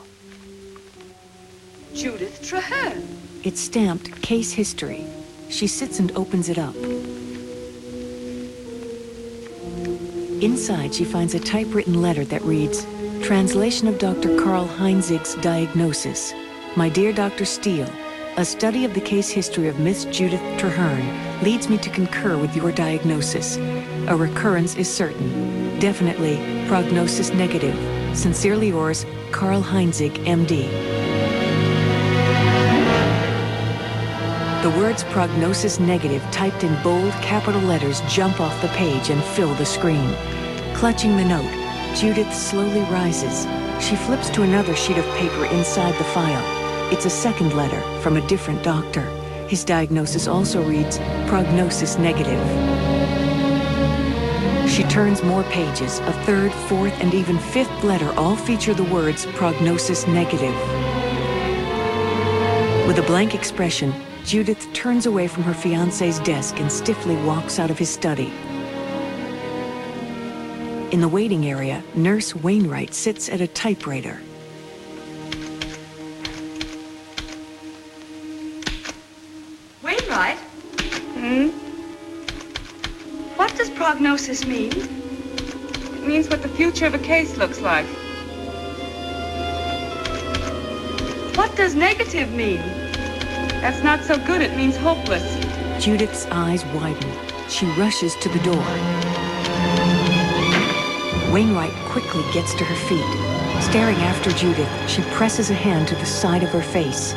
Judith Traherne. It's stamped Case History. She sits and opens it up. Inside, she finds a typewritten letter that reads, Translation of Doctor Karl Heinzig's diagnosis. My dear Doctor Steele, a study of the case history of Miss Judith Traherne leads me to concur with your diagnosis. A recurrence is certain. Definitely, prognosis negative. Sincerely yours, Karl Heinzig, M D. The words prognosis negative typed in bold capital letters jump off the page and fill the screen. Clutching the note, Judith slowly rises. She flips to another sheet of paper inside the file. It's a second letter from a different doctor. His diagnosis also reads prognosis negative. She turns more pages. A third, fourth, and even fifth letter all feature the words prognosis negative. With a blank expression, Judith turns away from her fiancé's desk and stiffly walks out of his study. In the waiting area, Nurse Wainwright sits at a typewriter. Wainwright? Hmm? What does prognosis mean? It means what the future of a case looks like. What does negative mean? That's not so good. It means hopeless. Judith's eyes widen. She rushes to the door. Wainwright quickly gets to her feet. Staring after Judith, she presses a hand to the side of her face.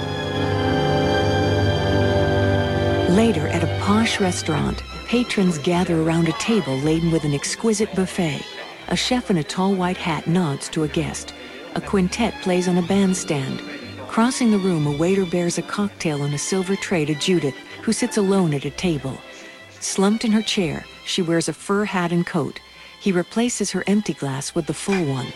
Later, at a posh restaurant, patrons gather around a table laden with an exquisite buffet. A chef in a tall white hat nods to a guest. A quintet plays on a bandstand. Crossing the room, a waiter bears a cocktail on a silver tray to Judith, who sits alone at a table. Slumped in her chair, she wears a fur hat and coat. He replaces her empty glass with the full one.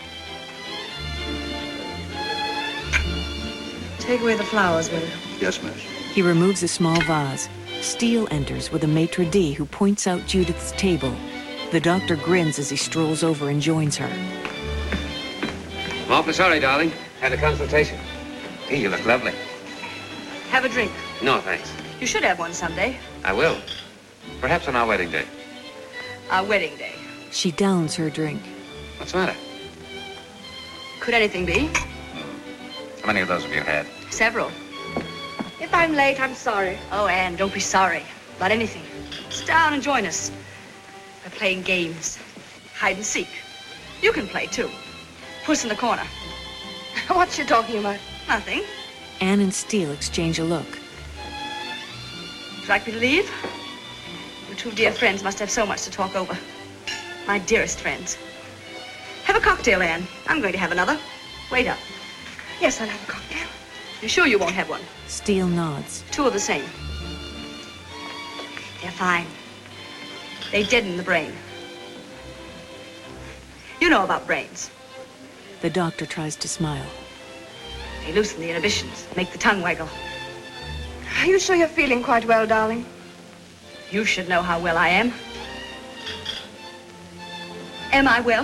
Take away the flowers, will you? Yes, miss. He removes a small vase. Steele enters with a maitre d' who points out Judith's table. The doctor grins as he strolls over and joins her. I'm awfully sorry, darling. Had a consultation. Hey, you look lovely. Have a drink. No, thanks. You should have one someday. I will. Perhaps on our wedding day. Our wedding day. She downs her drink. What's the matter? Could anything be? How many of those have you had? Several. If I'm late, I'm sorry. Oh, Anne, don't be sorry. About anything. Sit down and join us. We're playing games. Hide and seek. You can play, too. Puss in the corner. What's she talking about? Nothing. Anne and Steele exchange a look. Would you like me to leave? You two dear friends must have so much to talk over. My dearest friends. Have a cocktail, Anne. I'm going to have another. Wait up. Yes, I'll have a cocktail. You sure you won't have one? Steele nods. Two of the same. They're fine. They deaden the brain. You know about brains. The doctor tries to smile. They loosen the inhibitions, make the tongue waggle. Are you sure you're feeling quite well, darling? You should know how well I am. Am I well?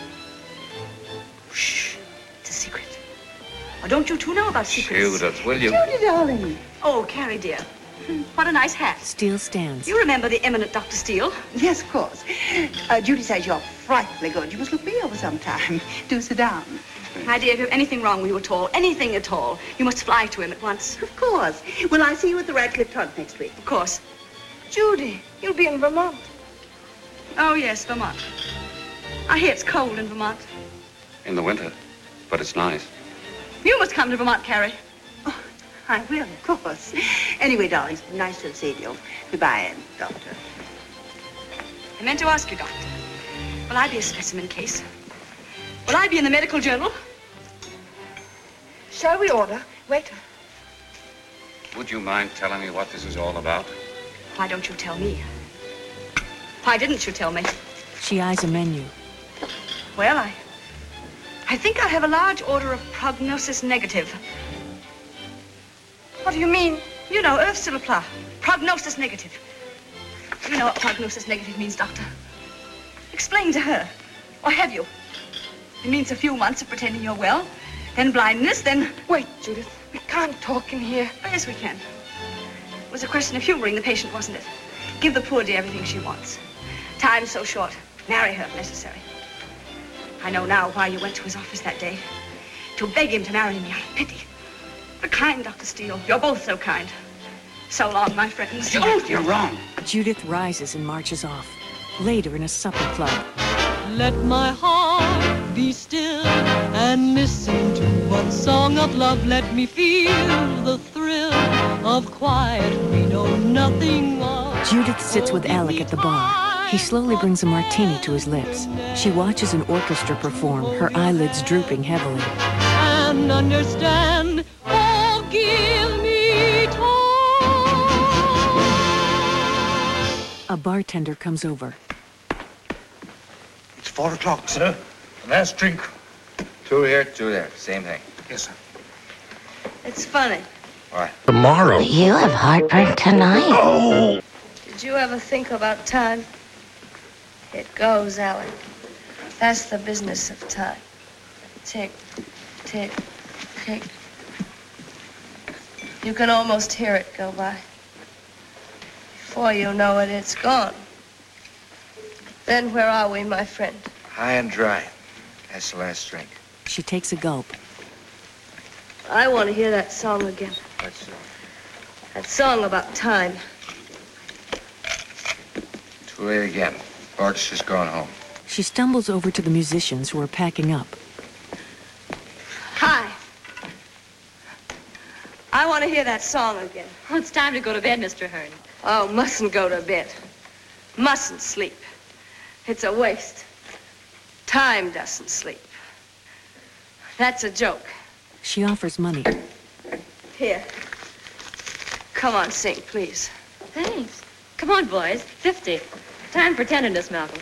Shh. It's a secret. Oh, don't you two know about secrets? Judith, will you? Judy, darling. Oh, Carrie, dear. What a nice hat. Steele stands. You remember the eminent Doctor Steele? Yes, of course. Uh, Judy says you're frightfully good. You must look me over sometime. Do sit down. My dear, if you have anything wrong with you at all, anything at all, you must fly to him at once. Of course. Will I see you at the Radcliffe Club next week? Of course. Judy, you'll be in Vermont. Oh, yes, Vermont. I hear it's cold in Vermont. In the winter, but it's nice. You must come to Vermont, Carrie. Oh, I will, of course. Anyway, darling, it's nice to have seen you. Goodbye, Anne, Doctor. I meant to ask you, Doctor. Will I be a specimen case? Will I be in the medical journal? Shall we order? Waiter. Would you mind telling me what this is all about? Why don't you tell me? Why didn't you tell me? She eyes a menu. Well, I... I think I have a large order of prognosis negative. What do you mean? You know, Ursula Pla. Prognosis negative. You know what prognosis negative means, Doctor? Explain to her. Or have you? It means a few months of pretending you're well, then blindness, then... Wait, Judith. We can't talk in here. Oh, yes, we can. It was a question of humoring the patient, wasn't it? Give the poor dear everything she wants. Time's so short. Marry her, if necessary. I know now why you went to his office that day. To beg him to marry me out of pity. You're kind, Doctor Steele. You're both so kind. So long, my friends. Oh, you're wrong. Judith rises and marches off. Later in a supper club. Let my heart be still and listen to one song of love. Let me feel the thrill of quiet we know nothing of. Judith sits with Alec at the bar. He slowly brings a martini to his lips. She watches an orchestra perform, her eyelids drooping heavily. And understand, forgive me, A bartender comes over. It's four o'clock, sir. The last drink. Two here, two there. Same thing. Yes, sir. It's funny. What? Tomorrow. You have heartburn tonight. Oh! Did you ever think about time? It goes, Alec. That's the business of time. Tick, tick, tick. You can almost hear it go by. Before you know it, it's gone. Then where are we, my friend? High and dry. That's the last drink. She takes a gulp. I want to hear that song again. What's That song about time. too late again. Orchestra's gone home. She stumbles over to the musicians who are packing up. Hi. I want to hear that song again. Oh, it's time to go to bed, Mister Hearn. Oh, mustn't go to bed. Mustn't sleep. It's a waste. Time doesn't sleep. That's a joke. She offers money. Here. Come on, sing, please. Thanks. Come on, boys. Fifty. Time for tenderness, Malcolm.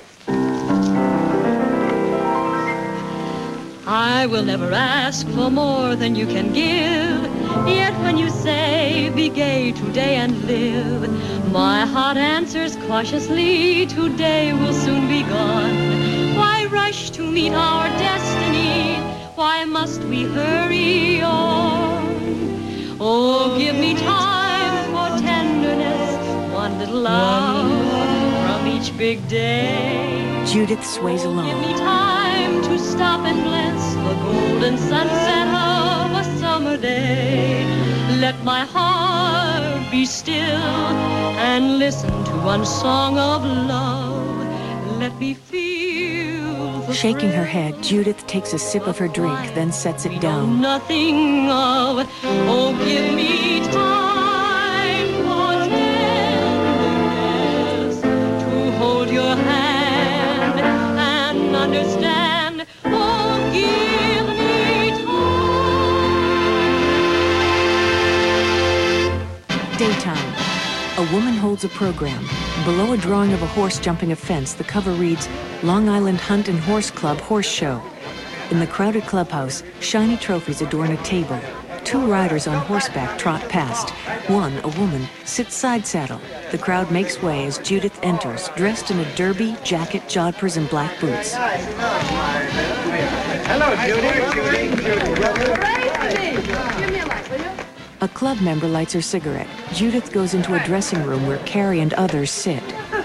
I will never ask for more than you can give. Yet when you say, be gay today and live, my heart answers cautiously, today will soon be gone. Why rush to meet our destiny why must we hurry on? Oh, give me time for tenderness, one little love from each big day. Judith sways Give along. me time to stop and bless the golden sunset of a summer day. Let my heart be still and listen to one song of love. Let me feel the Shaking her head, Judith takes a sip of her drink, then sets it down. nothing of. Oh, give me time for tenderness to hold your hand and understand. Oh, give me time. Daytime. A woman holds a program. Below a drawing of a horse jumping a fence, the cover reads, Long Island Hunt and Horse Club Horse Show. In the crowded clubhouse, shiny trophies adorn a table. Two riders on horseback trot past. One, a woman, sits side saddle. The crowd makes way as Judith enters, dressed in a derby, jacket, jodhpurs, and black boots. Hello, Judy. Give me a light, will you? A club member lights her cigarette. Judith goes into a dressing room where Carrie and others sit.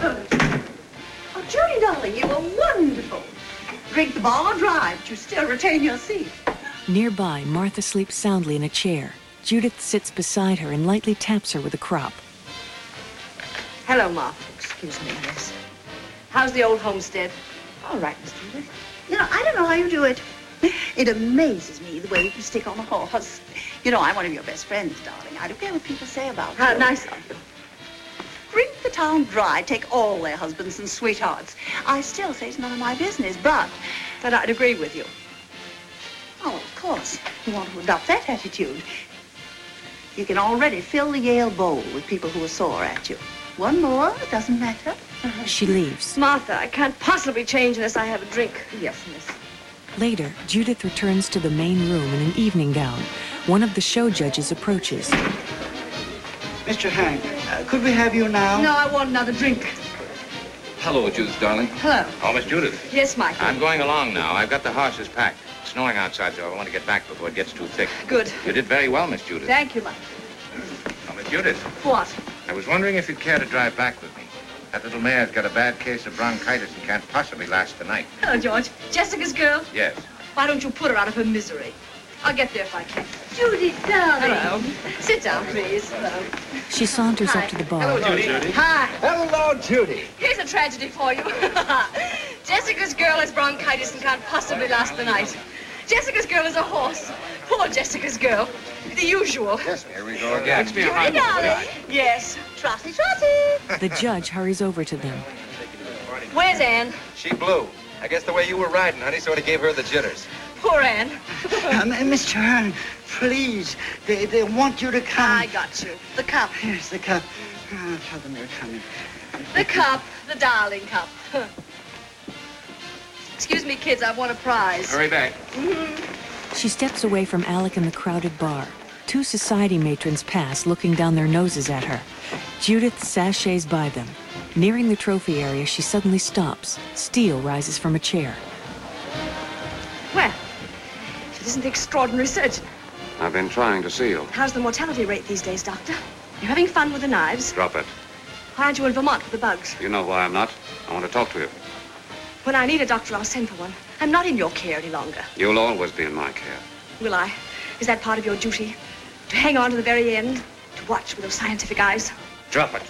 Oh, Judy, darling, you were wonderful. Drink the ball or drive, but you still retain your seat. Nearby, Martha sleeps soundly in a chair. Judith sits beside her and lightly taps her with a crop. Hello, Martha. Excuse me, miss. How's the old homestead? All right, Miss Judith. You know, I don't know how you do it. It amazes me the way you can stick on a horse. You know, I'm one of your best friends, darling. I don't care what people say about you. How nice of you. Drink the town dry, take all their husbands and sweethearts. I still say it's none of my business, but... Then I'd agree with you. Oh, of course. You want to adopt that attitude. You can already fill the Yale Bowl with people who are sore at you. One more, it doesn't matter. She leaves. Martha, I can't possibly change unless I have a drink. Yes, miss. Later, Judith returns to the main room in an evening gown. One of the show judges approaches. Mister Hank, uh, could we have you now? No, I want another drink. Hello, Judith, darling. Hello. Oh, Miss Judith. Yes, Michael. I'm going along now. I've got the horses packed. It's snowing outside, so I want to get back before it gets too thick. Good. You did very well, Miss Judith. Thank you, Michael. Oh, Miss Judith. What? I was wondering if you'd care to drive back with me. That little mare's got a bad case of bronchitis and can't possibly last the night. Hello, George. Jessica's girl? Yes. Why don't you put her out of her misery? I'll get there if I can. Judy, darling. Hello. Sit down, please. Hello. She saunters Hi. up to the bar. Hello, Judy. Hi. Hello, Judy. Here's a tragedy for you. Jessica's girl has bronchitis and can't possibly last the night. Jessica's girl is a horse. Poor Jessica's girl. The usual. Yes, here we go again. Judy, darling. Yes. Trotty, trotty. The judge hurries over to them. Where's Anne? She blew. I guess the way you were riding, honey, sort of gave her the jitters. Poor Anne. Um, Mister Hearn, please, they, they want you to come. I got you. The cup. Here's the cup. Oh, tell them they're coming. The cup. The darling cup. Excuse me, kids. I've won a prize. Hurry back. Mm-hmm. She steps away from Alec in the crowded bar. Two society matrons pass, looking down their noses at her. Judith sashays by them. Nearing the trophy area, she suddenly stops. Steele rises from a chair. Well, if it isn't the extraordinary surgeon. I've been trying to see you. How's the mortality rate these days, Doctor? You're having fun with the knives? Drop it. Why aren't you in Vermont with the bugs? You know why I'm not. I want to talk to you. When I need a doctor, I'll send for one. I'm not in your care any longer. You'll always be in my care. Will I? Is that part of your duty? To hang on to the very end? To watch with those scientific eyes? Drop it.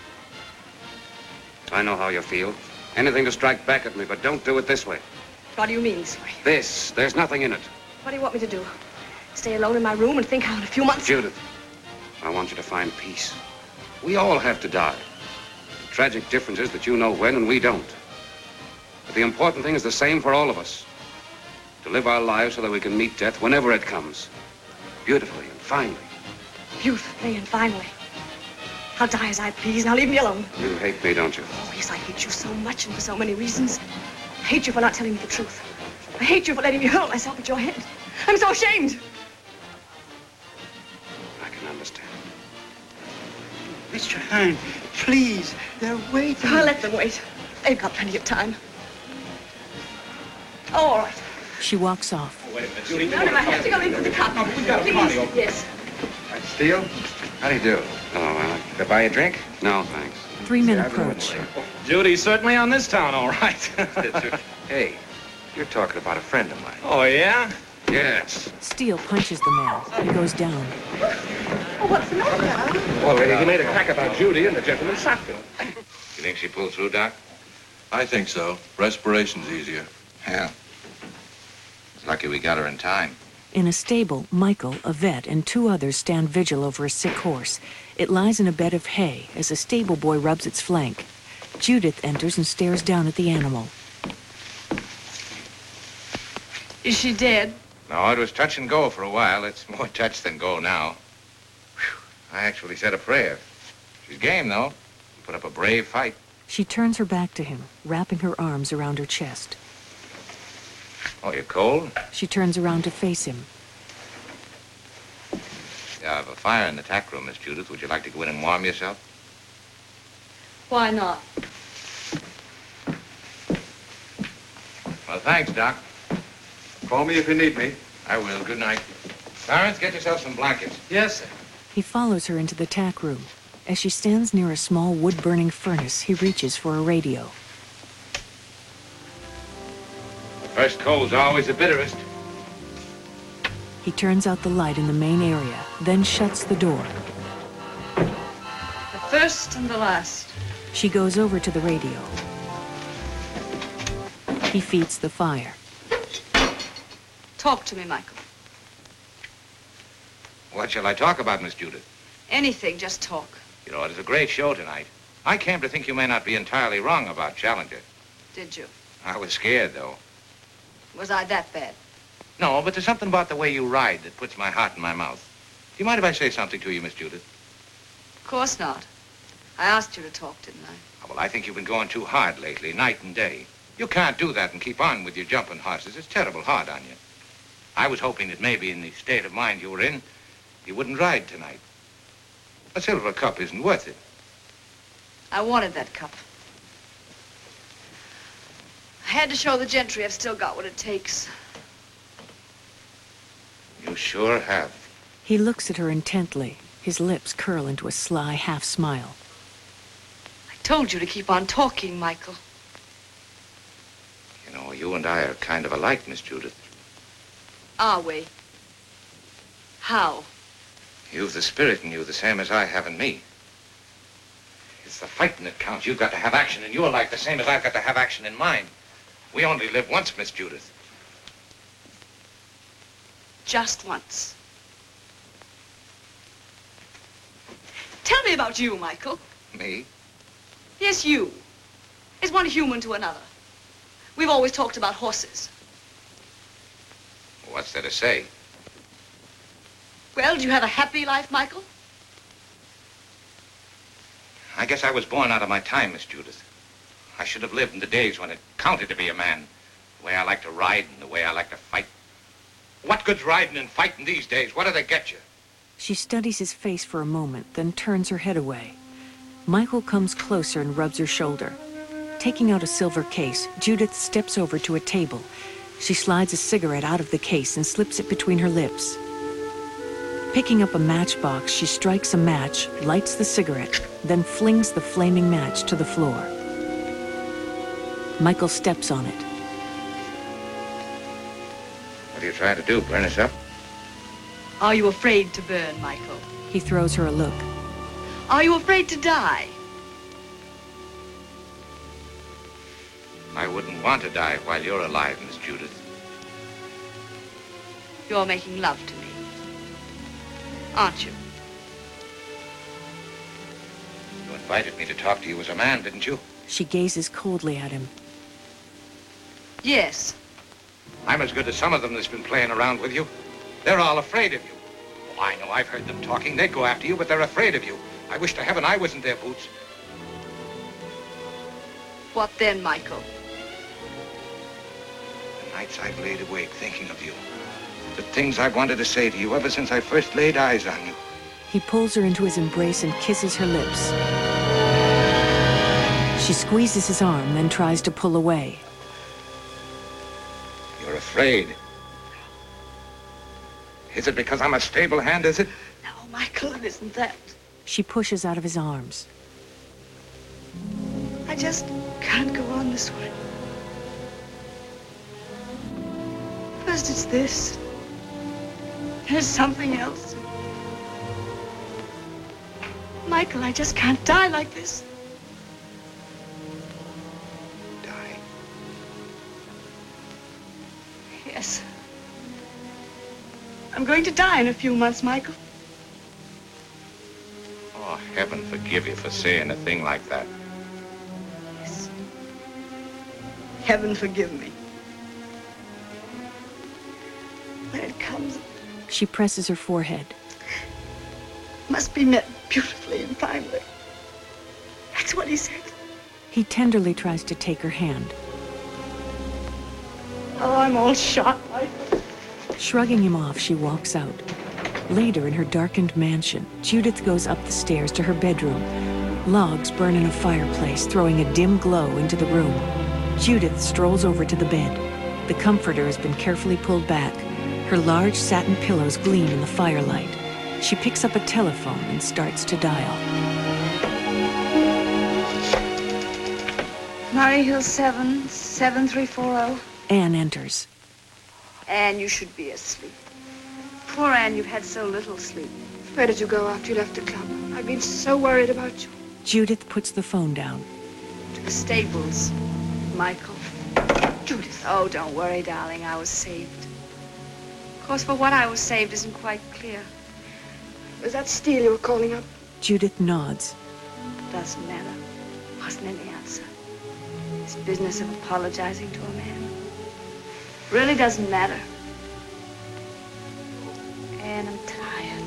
I know how you feel. Anything to strike back at me, but don't do it this way. What do you mean, sorry? This. There's nothing in it. What do you want me to do? Stay alone in my room and think how in a few months... Judith, I want you to find peace. We all have to die. The tragic difference is that you know when and we don't. But the important thing is the same for all of us. To live our lives so that we can meet death whenever it comes. Beautifully and finely. Beautifully and finally. I'll die as I please. Now leave me alone. You hate me, don't you? Oh, yes, I hate you so much and for so many reasons. I hate you for not telling me the truth. I hate you for letting me hurl myself at your head. I'm so ashamed. I can understand. Mister Hearn, please, they're waiting. I'll let them wait. They've got plenty of time. Oh, all right. She walks off. wait a minute, Judy. No, no, I have to go into the car. No, but we've got a Please. party over. Yes. Steele, how do you do? Hello, Alec. Can I buy you a drink? No, thanks. Three men approach. Judy's certainly on this town, all right. Hey, you're talking about a friend of mine. Oh, yeah? Yes. Steele punches the man. He goes down. Oh, what's the matter? Well, he made a crack about Judy, and the gentleman stopped him. You think she pulled through, Doc? I think so. Respiration's easier. Yeah. It's lucky we got her in time. In a stable, Michael, a vet, and two others stand vigil over a sick horse. It lies in a bed of hay as a stable boy rubs its flank. Judith enters and stares down at the animal. Is she dead? No, it was touch and go for a while. It's more touch than go now. Whew. I actually said a prayer. She's game, though. Put up a brave fight. She turns her back to him, wrapping her arms around her chest. Oh, you cold? She turns around to face him. Yeah, I have a fire in the tack room, Miss Judith. Would you like to go in and warm yourself? Why not? Well, thanks, Doc. Call me if you need me. I will. Good night. Clarence, get yourself some blankets. Yes, sir. He follows her into the tack room. As she stands near a small wood-burning furnace, he reaches for a radio. First cold's always the bitterest. He turns out the light in the main area, then shuts the door. The first and the last. She goes over to the radio. He feeds the fire. Talk to me, Michael. What shall I talk about, Miss Judith? Anything, just talk. You know, it is a great show tonight. I came to think you may not be entirely wrong about Challenger. Did you? I was scared, though. Was I that bad? No, but there's something about the way you ride that puts my heart in my mouth. Do you mind if I say something to you, Miss Judith? Of course not. I asked you to talk, didn't I? Oh, well, I think you've been going too hard lately, night and day. You can't do that and keep on with your jumping horses. It's terrible hard on you. I was hoping that maybe in the state of mind you were in, you wouldn't ride tonight. A silver cup isn't worth it. I wanted that cup. I had to show the gentry I've still got what it takes. You sure have. He looks at her intently. His lips curl into a sly half-smile. I told you to keep on talking, Michael. You know, you and I are kind of alike, Miss Judith. Are we? How? You've the spirit in you the same as I have in me. It's the fighting that counts. You've got to have action in your life the same as I've got to have action in mine. We only live once, Miss Judith. Just once. Tell me about you, Michael. Me? Yes, you. Is one human to another? We've always talked about horses. What's there to say? Well, do you have a happy life, Michael? I guess I was born out of my time, Miss Judith. I should have lived in the days when it counted to be a man. The way I like to ride and the way I like to fight. What good's riding and fighting these days? What do they get you? She studies his face for a moment, then turns her head away. Michael comes closer and rubs her shoulder. Taking out a silver case, Judith steps over to a table. She slides a cigarette out of the case and slips it between her lips. Picking up a matchbox, she strikes a match, lights the cigarette, then flings the flaming match to the floor. Michael steps on it. What are you trying to do, burn us up? Are you afraid to burn, Michael? He throws her a look. Are you afraid to die? I wouldn't want to die while you're alive, Miss Judith. You're making love to me, aren't you? You invited me to talk to you as a man, didn't you? She gazes coldly at him. Yes. I'm as good as some of them that's been playing around with you. They're all afraid of you. Oh, I know, I've heard them talking. They'd go after you, but they're afraid of you. I wish to heaven I was in their boots. What then, Michael? The nights I've laid awake thinking of you. The things I've wanted to say to you ever since I first laid eyes on you. He pulls her into his embrace and kisses her lips. She squeezes his arm, then tries to pull away. You're afraid. Is it because I'm a stable hand, is it? No, Michael, it isn't that. She pushes out of his arms. I just can't go on this way. First it's this. There's something else. Michael, I just can't die like this. Die? Yes. I'm going to die in a few months, Michael. Oh, heaven forgive you for saying a thing like that. Yes. Heaven forgive me. When it comes, She presses her forehead. must be met beautifully and finely. That's what he said. He tenderly tries to take her hand. Oh, I'm all shot, Michael. Shrugging him off, she walks out. Later, in her darkened mansion, Judith goes up the stairs to her bedroom. Logs burn in a fireplace, throwing a dim glow into the room. Judith strolls over to the bed. The comforter has been carefully pulled back. Her large satin pillows gleam in the firelight. She picks up a telephone and starts to dial. Murray Hill seven, seven three four oh. Anne enters. Anne, you should be asleep. Poor Anne, you've had so little sleep. Where did you go after you left the club? I've been so worried about you. Judith puts the phone down. To the stables, Michael. Judith. Oh, don't worry, darling. I was saved. Of course, for what I was saved isn't quite clear. Was that Steele you were calling up? Judith nods. Doesn't matter. Wasn't any answer. This business of apologizing to a man really doesn't matter. And I'm tired.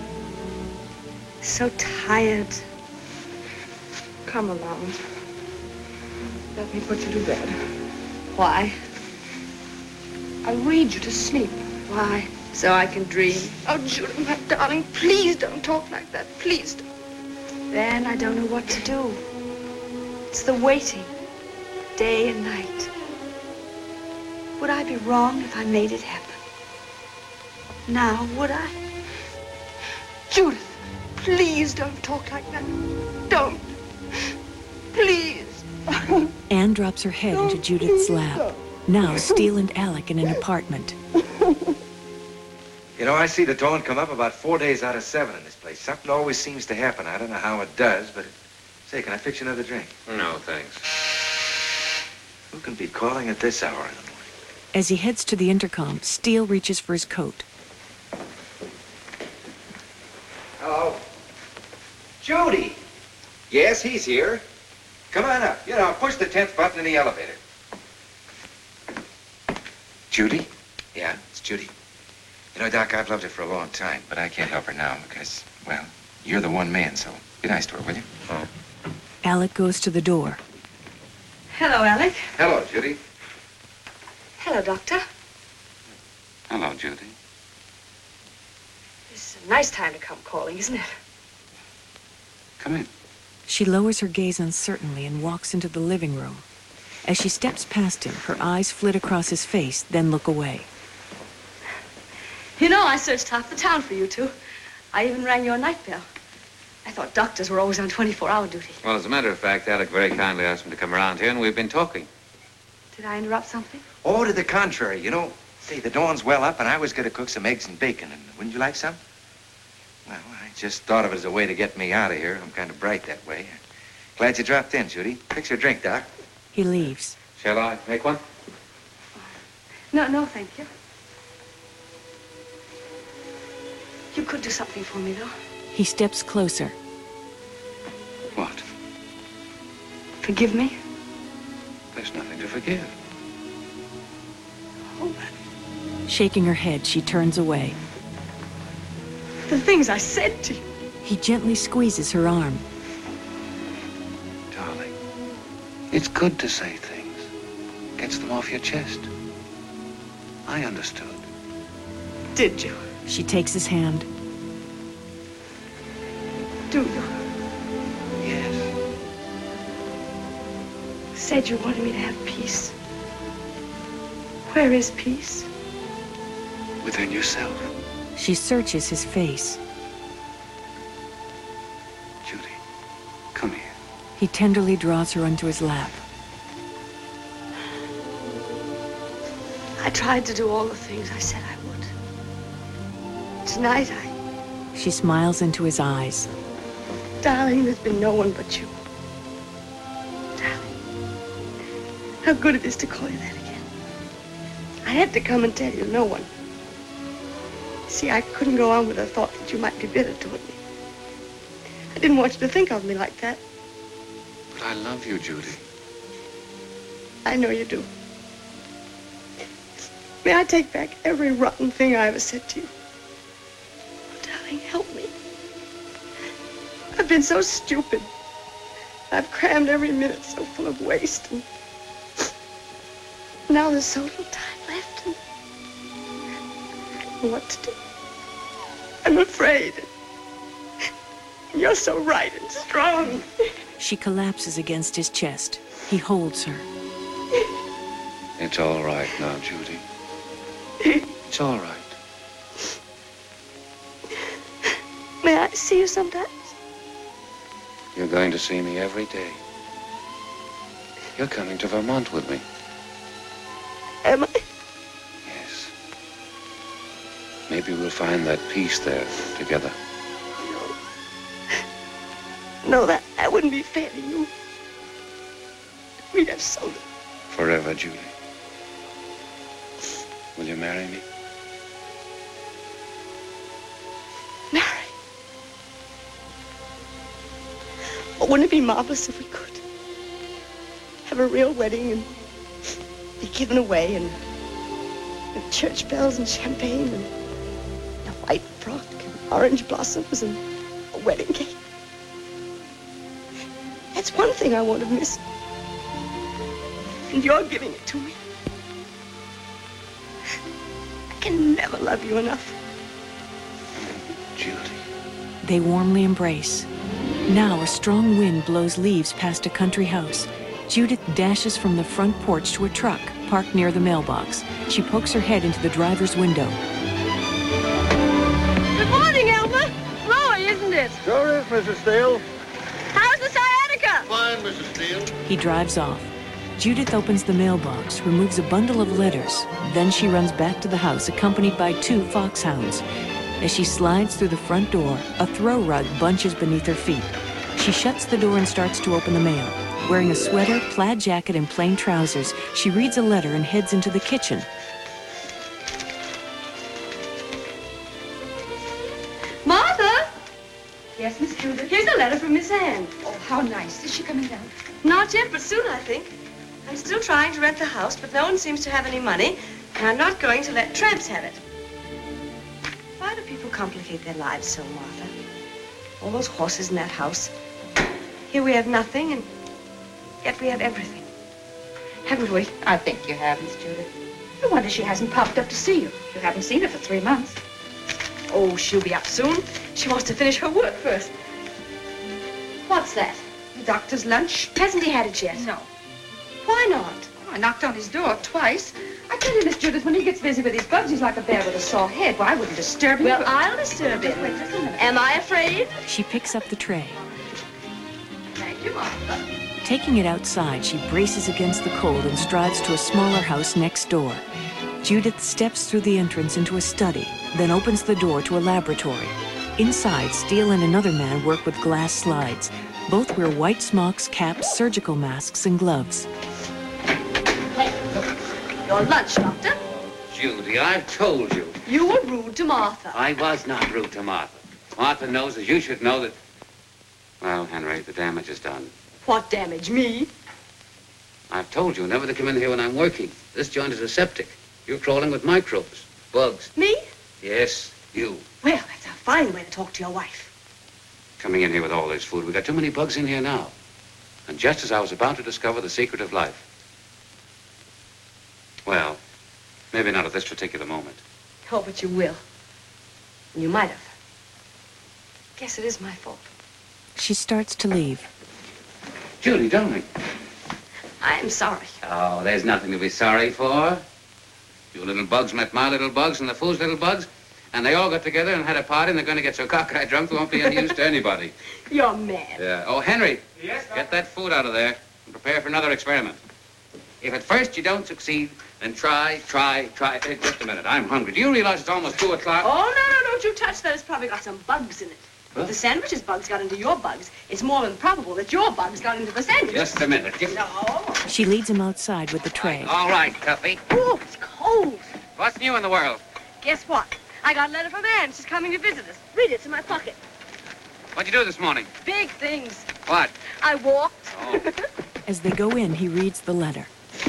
So tired. Come along. Let me put you to bed. Why? I'll read you to sleep. Why? So I can dream. Oh, Julie, my darling, please don't talk like that. Please don't. Then I don't know what to do. It's the waiting, day and night. Would I be wrong if I made it happen? Now, would I? Judith, please don't talk like that. Don't. Please. Anne drops her head into Judith's lap. Now, Steele and Alec in an apartment. You know, I see the dawn come up about four days out of seven in this place. Something always seems to happen. I don't know how it does, but... Say, can I fix you another drink? No, thanks. Who can be calling at this hour in the morning? As he heads to the intercom, Steele reaches for his coat. Hello. Judy. Yes, he's here. Come on up. You know, push the tenth button in the elevator. Judy? Yeah, it's Judy. You know, Doc, I've loved her for a long time, but I can't help her now because, well, you're the one man, so be nice to her, will you? Oh. Alec goes to the door. Hello, Alec. Hello, Judy. Hello, Doctor. Hello, Judy. This is a nice time to come calling, isn't it? Come in. She lowers her gaze uncertainly and walks into the living room. As she steps past him, her eyes flit across his face, then look away. You know, I searched half the town for you two. I even rang your night bell. I thought doctors were always on twenty-four hour duty. Well, as a matter of fact, Alec very kindly asked me to come around here, and we've been talking. Did I interrupt something? Oh, to the contrary. You know, say, the dawn's well up, and I was going to cook some eggs and bacon, and wouldn't you like some? Well, I just thought of it as a way to get me out of here. I'm kind of bright that way. Glad you dropped in, Judy. Fix your drink, Doc. He leaves. Shall I make one? No, no, thank you. You could do something for me, though. He steps closer. What? Forgive me? There's nothing to forgive. Oh, Shaking her head, she turns away. the things I said to you. He gently squeezes her arm. Darling, it's good to say things. Gets them off your chest. I understood. Did you? She takes his hand. Do you? Yes. Said you wanted me to have peace. Where is peace? Within yourself. She searches his face. Judy, come here. He tenderly draws her onto his lap. I tried to do all the things I said I would. Tonight, I... She smiles into his eyes. Darling, there's been no one but you. Darling, how good it is to call you that again. I had to come and tell you, no one. See, I couldn't go on with the thought that you might be bitter toward me. I didn't want you to think of me like that. But I love you, Judy. I know you do. May I take back every rotten thing I ever said to you? Oh, darling, help me. I've been so stupid. I've crammed every minute so full of waste. And now there's so little time left. And I don't know what to do. I'm afraid. You're so right and strong. She collapses against his chest. He holds her. It's all right now, Judy. It's all right. May I see you sometimes? You're going to see me every day. You're coming to Vermont with me. Am I? Yes. Maybe we'll find that peace there together. No, that, that wouldn't be fair to you. We'd have something. Forever, Judy. Will you marry me? Marry? Oh, wouldn't it be marvelous if we could? Have a real wedding and be given away and, and church bells and champagne and a white frock and orange blossoms and a wedding cake. That's one thing I won't have missed. And you're giving it to me. I can never love you enough. Judy. They warmly embrace. Now a strong wind blows leaves past a country house. Judith dashes from the front porch to a truck parked near the mailbox. She pokes her head into the driver's window. Good morning, Elmer. Blowy, isn't it? Sure is, Missus Steele. How's the sciatica? Fine, Missus Steele. He drives off. Judith opens the mailbox, removes a bundle of letters. Then she runs back to the house, accompanied by two foxhounds. As she slides through the front door, a throw rug bunches beneath her feet. She shuts the door and starts to open the mail. Wearing a sweater, plaid jacket, and plain trousers, she reads a letter and heads into the kitchen. Martha? Yes, Miss Judith? Here's a letter from Miss Anne. Oh, how nice. Is she coming down? Not yet, but soon, I think. I'm still trying to rent the house, but no one seems to have any money, and I'm not going to let tramps have it. Why do people complicate their lives so, Martha? All those horses in that house. Here we have nothing, and yet we have everything. Haven't we? I think you have, Miss Judith. I wonder she hasn't popped up to see you. You haven't seen her for three months. Oh, she'll be up soon. She wants to finish her work first. What's that? The doctor's lunch? Hasn't he had it yet? No. Why not? Oh, I knocked on his door twice. I tell you, Miss Judith, when he gets busy with his bugs, he's like a bear with a sore head. Well, I wouldn't disturb him. Well, but... I'll disturb him. Just wait just a minute. Am I afraid? She picks up the tray. Thank you, Martha. Taking it outside, she braces against the cold and strides to a smaller house next door. Judith steps through the entrance into a study, then opens the door to a laboratory. Inside, Steele and another man work with glass slides. Both wear white smocks, caps, surgical masks, and gloves. Your lunch, Doctor. Judy, I've told you. You were rude to Martha. I was not rude to Martha. Martha knows that you should know that... Well, Henry, the damage is done. What damage? Me? I've told you never to come in here when I'm working. This joint is a septic. You're crawling with microbes, bugs. Me? Yes, you. Well, that's a fine way to talk to your wife. Coming in here with all this food. We've got too many bugs in here now. And just as I was about to discover the secret of life. Well, maybe not at this particular moment. Oh, but you will. And you might have. Guess it is my fault. She starts to leave. Judy, darling. I'm sorry. Oh, there's nothing to be sorry for. You little bugs met my little bugs and the fool's little bugs, And they all got together and had a party, and they're going to get so cockeyed drunk they won't be any use to anybody. You're mad. Yeah. Oh, Henry. Yes, Get that food out of there and prepare for another experiment. If at first you don't succeed, then try, try, try. Hey, just a minute. I'm hungry. Do you realize it's almost two o'clock? Oh, no, no, don't you touch that. It's probably got some bugs in it. Huh? If the sandwich's bugs got into your bugs, it's more than probable that your bugs got into the sandwich. Just a minute. Give... No. She leads him outside with the tray. All right, Tuffy. Oh, it's cold. What's new in the world? Guess what? I got a letter from Anne. She's coming to visit us. Read it. It's in my pocket. What'd you do this morning? Big things. What? I walked. Oh. As they go in, he reads the letter.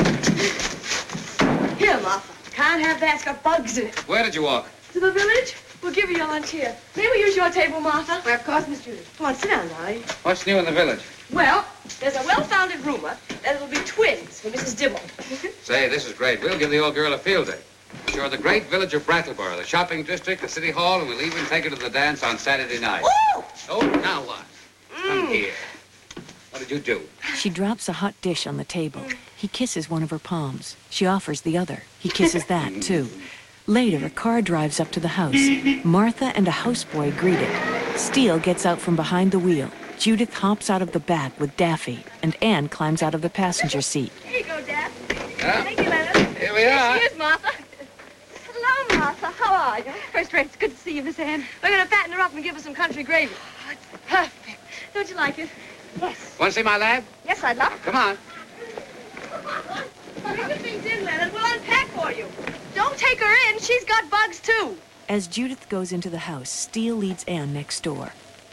Here, Martha. Can't have that. It's got bugs in it. Where did you walk? To the village? We'll give you your lunch here. May we use your table, Martha? Well, of course, Miss Judith. Come on, sit down, darling. What's new in the village? Well, there's a well-founded rumor that it'll be twins for Missus Dibble. Say, this is great. We'll give the old girl a field day. Sure, the great village of Brattleboro, the shopping district, the city hall, and we'll even take her to the dance on Saturday night. Ooh! Oh, now what? Come here. What did you do? She drops a hot dish on the table. He kisses one of her palms. She offers the other. He kisses that, too. Later, a car drives up to the house. Martha and a houseboy greet it. Steele gets out from behind the wheel. Judith hops out of the back with Daffy, and Anne climbs out of the passenger seat. Here you go, Dad. Yeah. Thank you, Leonard. Here we are. Here's Martha. Hello, Martha. How are you? First rate. It's good to see you, Miss Anne. We're going to fatten her up and give her some country gravy. Oh, it's perfect. Don't you like it? Yes. Want to see my lab? Yes, I'd love Oh, come on. Bring the things in, Leonard. We'll unpack for you. Don't take her in. She's got bugs, too. As Judith goes into the house, Steele leads Anne next door.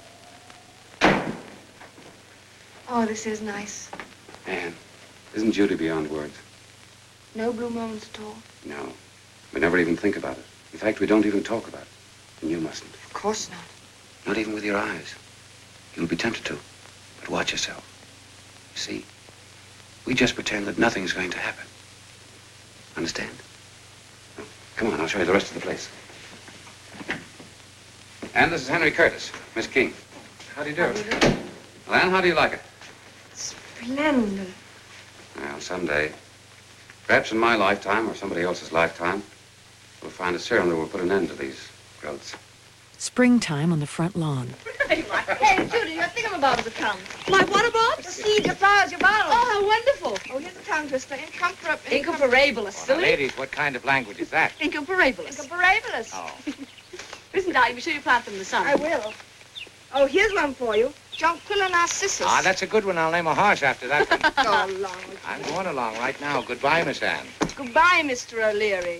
Oh, this is nice. Anne, isn't Judy beyond words? No blue moments at all. No. We never even think about it. In fact, we don't even talk about it. And you mustn't. Of course not. Not even with your eyes. You'll be tempted to. But watch yourself. You see, we just pretend that nothing's going to happen. Understand? Well, come on, I'll show you the rest of the place. And this is Henry Curtis, Miss King. How do you do? How do you do? Well, Anne, how do you like it? Splendid. Well, someday, perhaps in my lifetime or somebody else's lifetime, we'll find a serum that will put an end to these growths. Springtime on the front lawn. Hey, Judy, your thingamabobs have come. My what abobs? Your seeds, your flowers, your bottles. Oh, how wonderful. Oh, here's a tongue twister. Incomparable. Now, Incomparabilis, silly. ladies, what kind of language is that? Incomparabilis. Incomparabilis. Oh. Listen, darling, be sure you plant them in the sun. I will. Oh, here's one for you. Jonquilla narcissus. Ah, that's a good one. I'll name a horse after that one. Go along with I'm going along right now. Goodbye, Miss Anne. Goodbye, Mister O'Leary.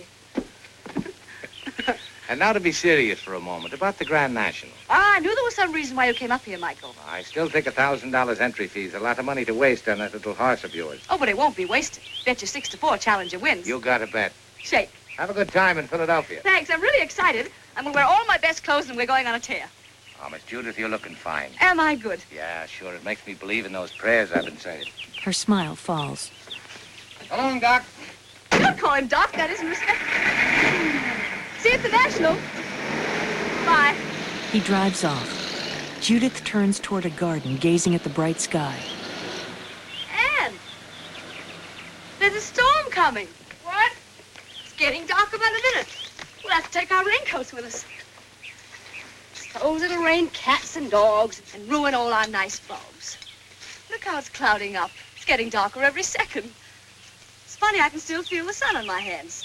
And now to be serious for a moment about the Grand National. Ah, I knew there was some reason why you came up here, Michael. I still think a thousand dollars entry fee is a lot of money to waste on that little horse of yours. Oh, but it won't be wasted. Bet you six to four Challenger wins. You got a bet. Shake. Have a good time in Philadelphia. Thanks, I'm really excited. I'm going to wear all my best clothes and we're going on a tear. Oh, Miss Judith, you're looking fine. Am I good? Yeah, sure. It makes me believe in those prayers I've been saying. Her smile falls. So long, Doc. Don't call him Doc. That isn't respectful. See you at the National. Bye. He drives off. Judith turns toward a garden, gazing at the bright sky. Anne, there's a storm coming. What? It's getting dark about a minute. We'll have to take our raincoats with us. Suppose it'll rain cats and dogs and ruin all our nice bulbs. Look how it's clouding up. It's getting darker every second. It's funny, I can still feel the sun on my hands.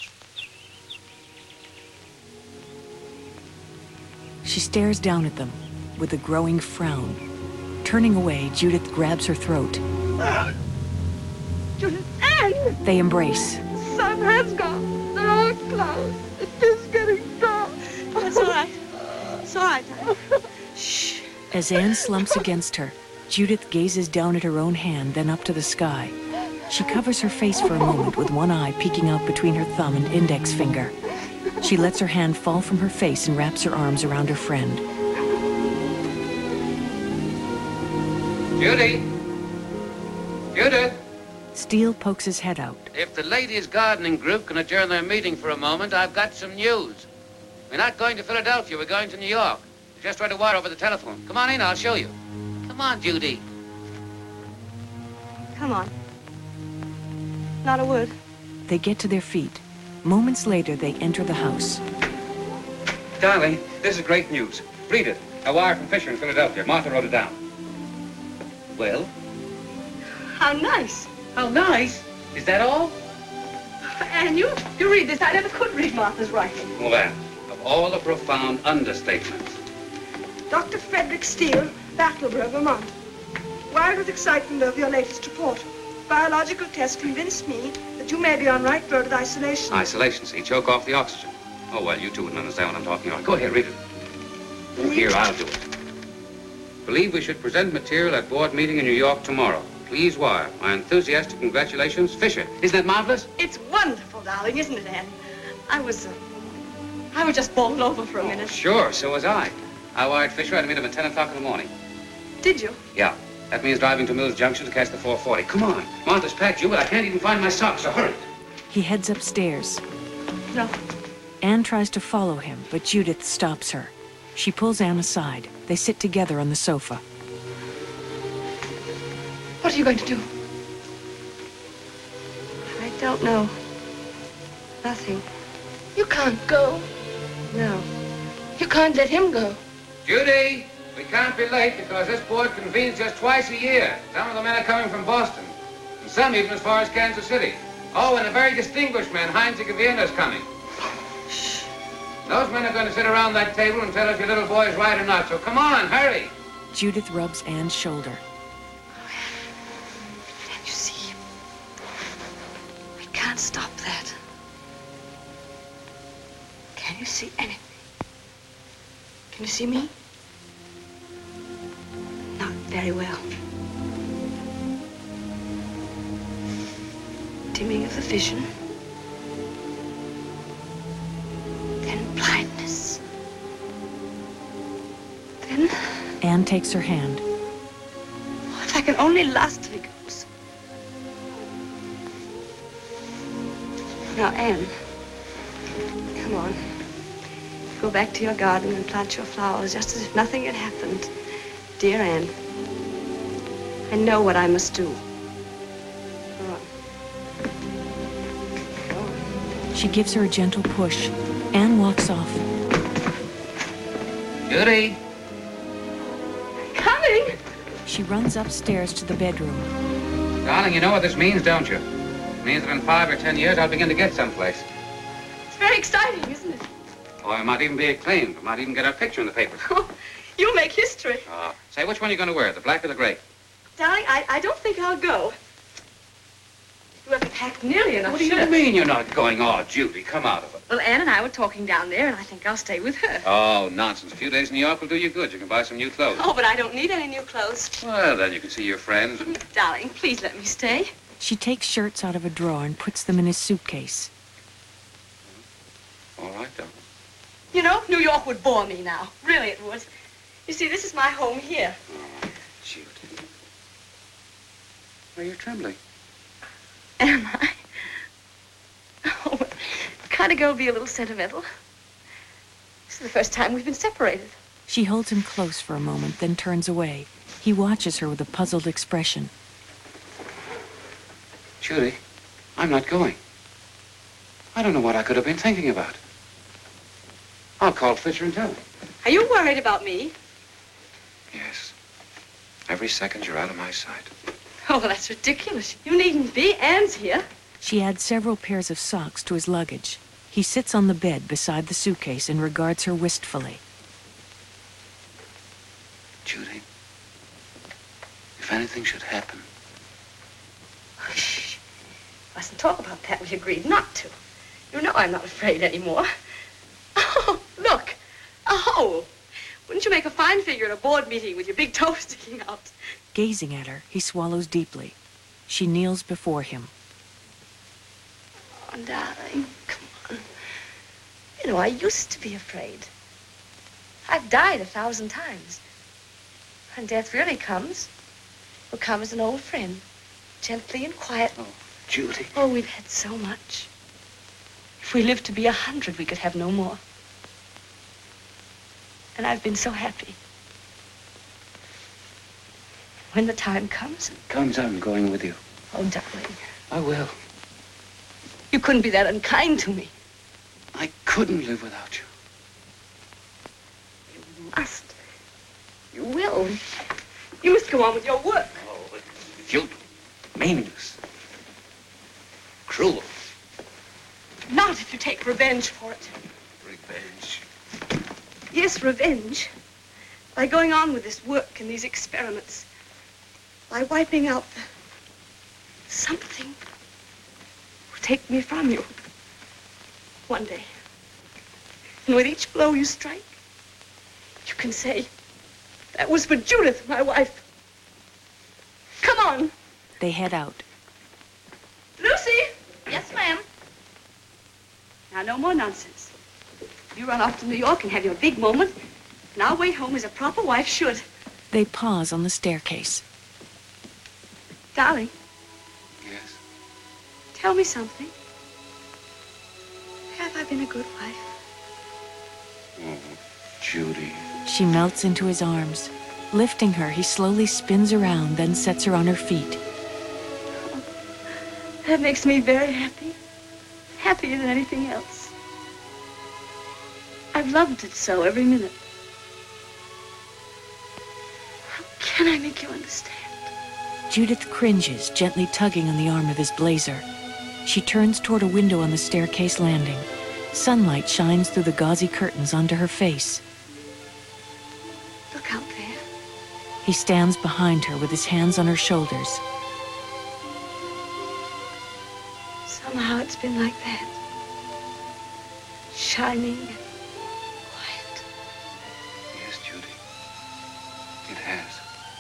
She stares down at them with a growing frown. Turning away, Judith grabs her throat. Judith, Anne! They embrace. The sun has gone. There are clouds. It is getting dark. Oh, it's all right. It's all right, darling. Shh. As Anne slumps against her, Judith gazes down at her own hand, then up to the sky. She covers her face for a moment with one eye peeking out between her thumb and index finger. She lets her hand fall from her face and wraps her arms around her friend. Judy! Judith! Steele pokes his head out. If the ladies' gardening group can adjourn their meeting for a moment, I've got some news. We're not going to Philadelphia, we're going to New York. Just write a wire over the telephone. Come on in, I'll show you. Come on, Judy. Come on. Not a word. They get to their feet. Moments later, they enter the house. Darling, this is great news. Read it. A wire from Fisher in Philadelphia. Martha wrote it down. Well? How nice. How nice? Is that all? And you, you read this. I never could read Martha's writing. Well, then, of all the profound understatements. Doctor Frederick Steele, Brattleboro, Vermont. Wild with excitement over your latest report. Biological tests convinced me that you may be on right road with isolation. Isolation, see, choke off the oxygen. Oh, well, you two wouldn't understand what I'm talking about. Go ahead, read it. Oh, here, I'll do it. Believe we should present material at board meeting in New York tomorrow. Please wire. My enthusiastic congratulations, Fisher. Isn't that marvelous? It's wonderful, darling, isn't it, Anne? I was, uh, I was just bowled over for a minute. Sure, so was I. I wired Fisher. I'd meet him at ten o'clock in the morning. Did you? Yeah. That means driving to Mills Junction to catch the four forty. Come on. Martha's packed you, but I can't even find my socks, so hurry. He heads upstairs. No. Anne tries to follow him, but Judith stops her. She pulls Anne aside. They sit together on the sofa. What are you going to do? I don't know. Nothing. You can't go. No. You can't let him go. Judy, we can't be late because this board convenes just twice a year. Some of the men are coming from Boston, and some even as far as Kansas City. Oh, and a very distinguished man, Heinz Gavina, is coming. Those men are going to sit around that table and tell us your little boy is right or not, so come on, hurry. Judith rubs Anne's shoulder. Can't you see? We can't stop that. Can you see anything? Can you see me? Not very well. Dimming of the vision. Then blindness. Then... Anne takes her hand. Oh, if I can only last till he goes. Now, Anne, come on. Go back to your garden and plant your flowers just as if nothing had happened. Dear Anne, I know what I must do. Go on. Go on. She gives her a gentle push. Anne walks off. Judy. Coming. She runs upstairs to the bedroom. Darling, you know what this means, don't you? It means that in five or ten years I'll begin to get someplace. It's very exciting, isn't it? Or I might even be acclaimed. I might even get our picture in the papers. Oh, you'll make history. Uh, say, which one are you going to wear, the black or the gray? Darling, I, I don't think I'll go. You haven't packed nearly enough What do you shirts. mean you're not going? Oh, Judy, come out of it. Well, Anne and I were talking down there, and I think I'll stay with her. Oh, nonsense. A few days in New York will do you good. You can buy some new clothes. Oh, but I don't need any new clothes. Well, then you can see your friends. And... Darling, please let me stay. She takes shirts out of a drawer and puts them in his suitcase. All right, darling. You know, New York would bore me now. Really, it would. You see, this is my home here. Oh, Judy. Are you trembling? Am I? Oh, well, kind of girl be a little sentimental. This is the first time we've been separated. She holds him close for a moment, then turns away. He watches her with a puzzled expression. Judy, I'm not going. I don't know what I could have been thinking about. I'll call Fisher and tell him. Are you worried about me? Yes. Every second you're out of my sight. Oh, well, that's ridiculous. You needn't be. Anne's here. She adds several pairs of socks to his luggage. He sits on the bed beside the suitcase and regards her wistfully. Judy, if anything should happen... Oh, shh. Mustn't talk about that. We agreed not to. You know I'm not afraid anymore. Oh, look. A hole. Wouldn't you make a fine figure at a board meeting with your big toe sticking out? Gazing at her, he swallows deeply. She kneels before him. Oh, darling, come on. You know, I used to be afraid. I've died a thousand times. When death really comes, will come as an old friend, gently and quietly. Oh, Judy. Oh, we've had so much. If we lived to be a hundred, we could have no more. And I've been so happy. When the time comes... Comes, I'm going with you. Oh, darling. I will. You couldn't be that unkind to me. I couldn't live without you. You will. You must go on with your work. Oh, but futile, meaningless, cruel. Not if you take revenge for it. Revenge. Yes, revenge. By going on with this work and these experiments. By wiping out the something will take me from you one day. And with each blow you strike, you can say, that was for Judith, my wife. Come on. They head out. Lucy! Yes, ma'am. Now, no more nonsense. You run off to New York and have your big moment, and I'll wait home as a proper wife should. They pause on the staircase. Darling. Yes? Tell me something. Have I been a good wife? Oh, Judy. She melts into his arms. Lifting her, he slowly spins around, then sets her on her feet. Oh, that makes me very happy. Happier than anything else. I've loved it so every minute. How can I make you understand? Judith cringes, gently tugging on the arm of his blazer. She turns toward a window on the staircase landing. Sunlight shines through the gauzy curtains onto her face. Look out there. He stands behind her with his hands on her shoulders. Somehow it's been like that. Shining and quiet. Yes, Judy. It has.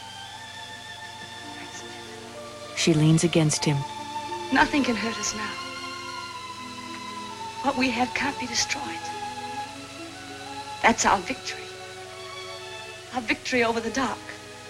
She leans against him. Nothing can hurt us now. What we have can't be destroyed. That's our victory. Our victory over the dark.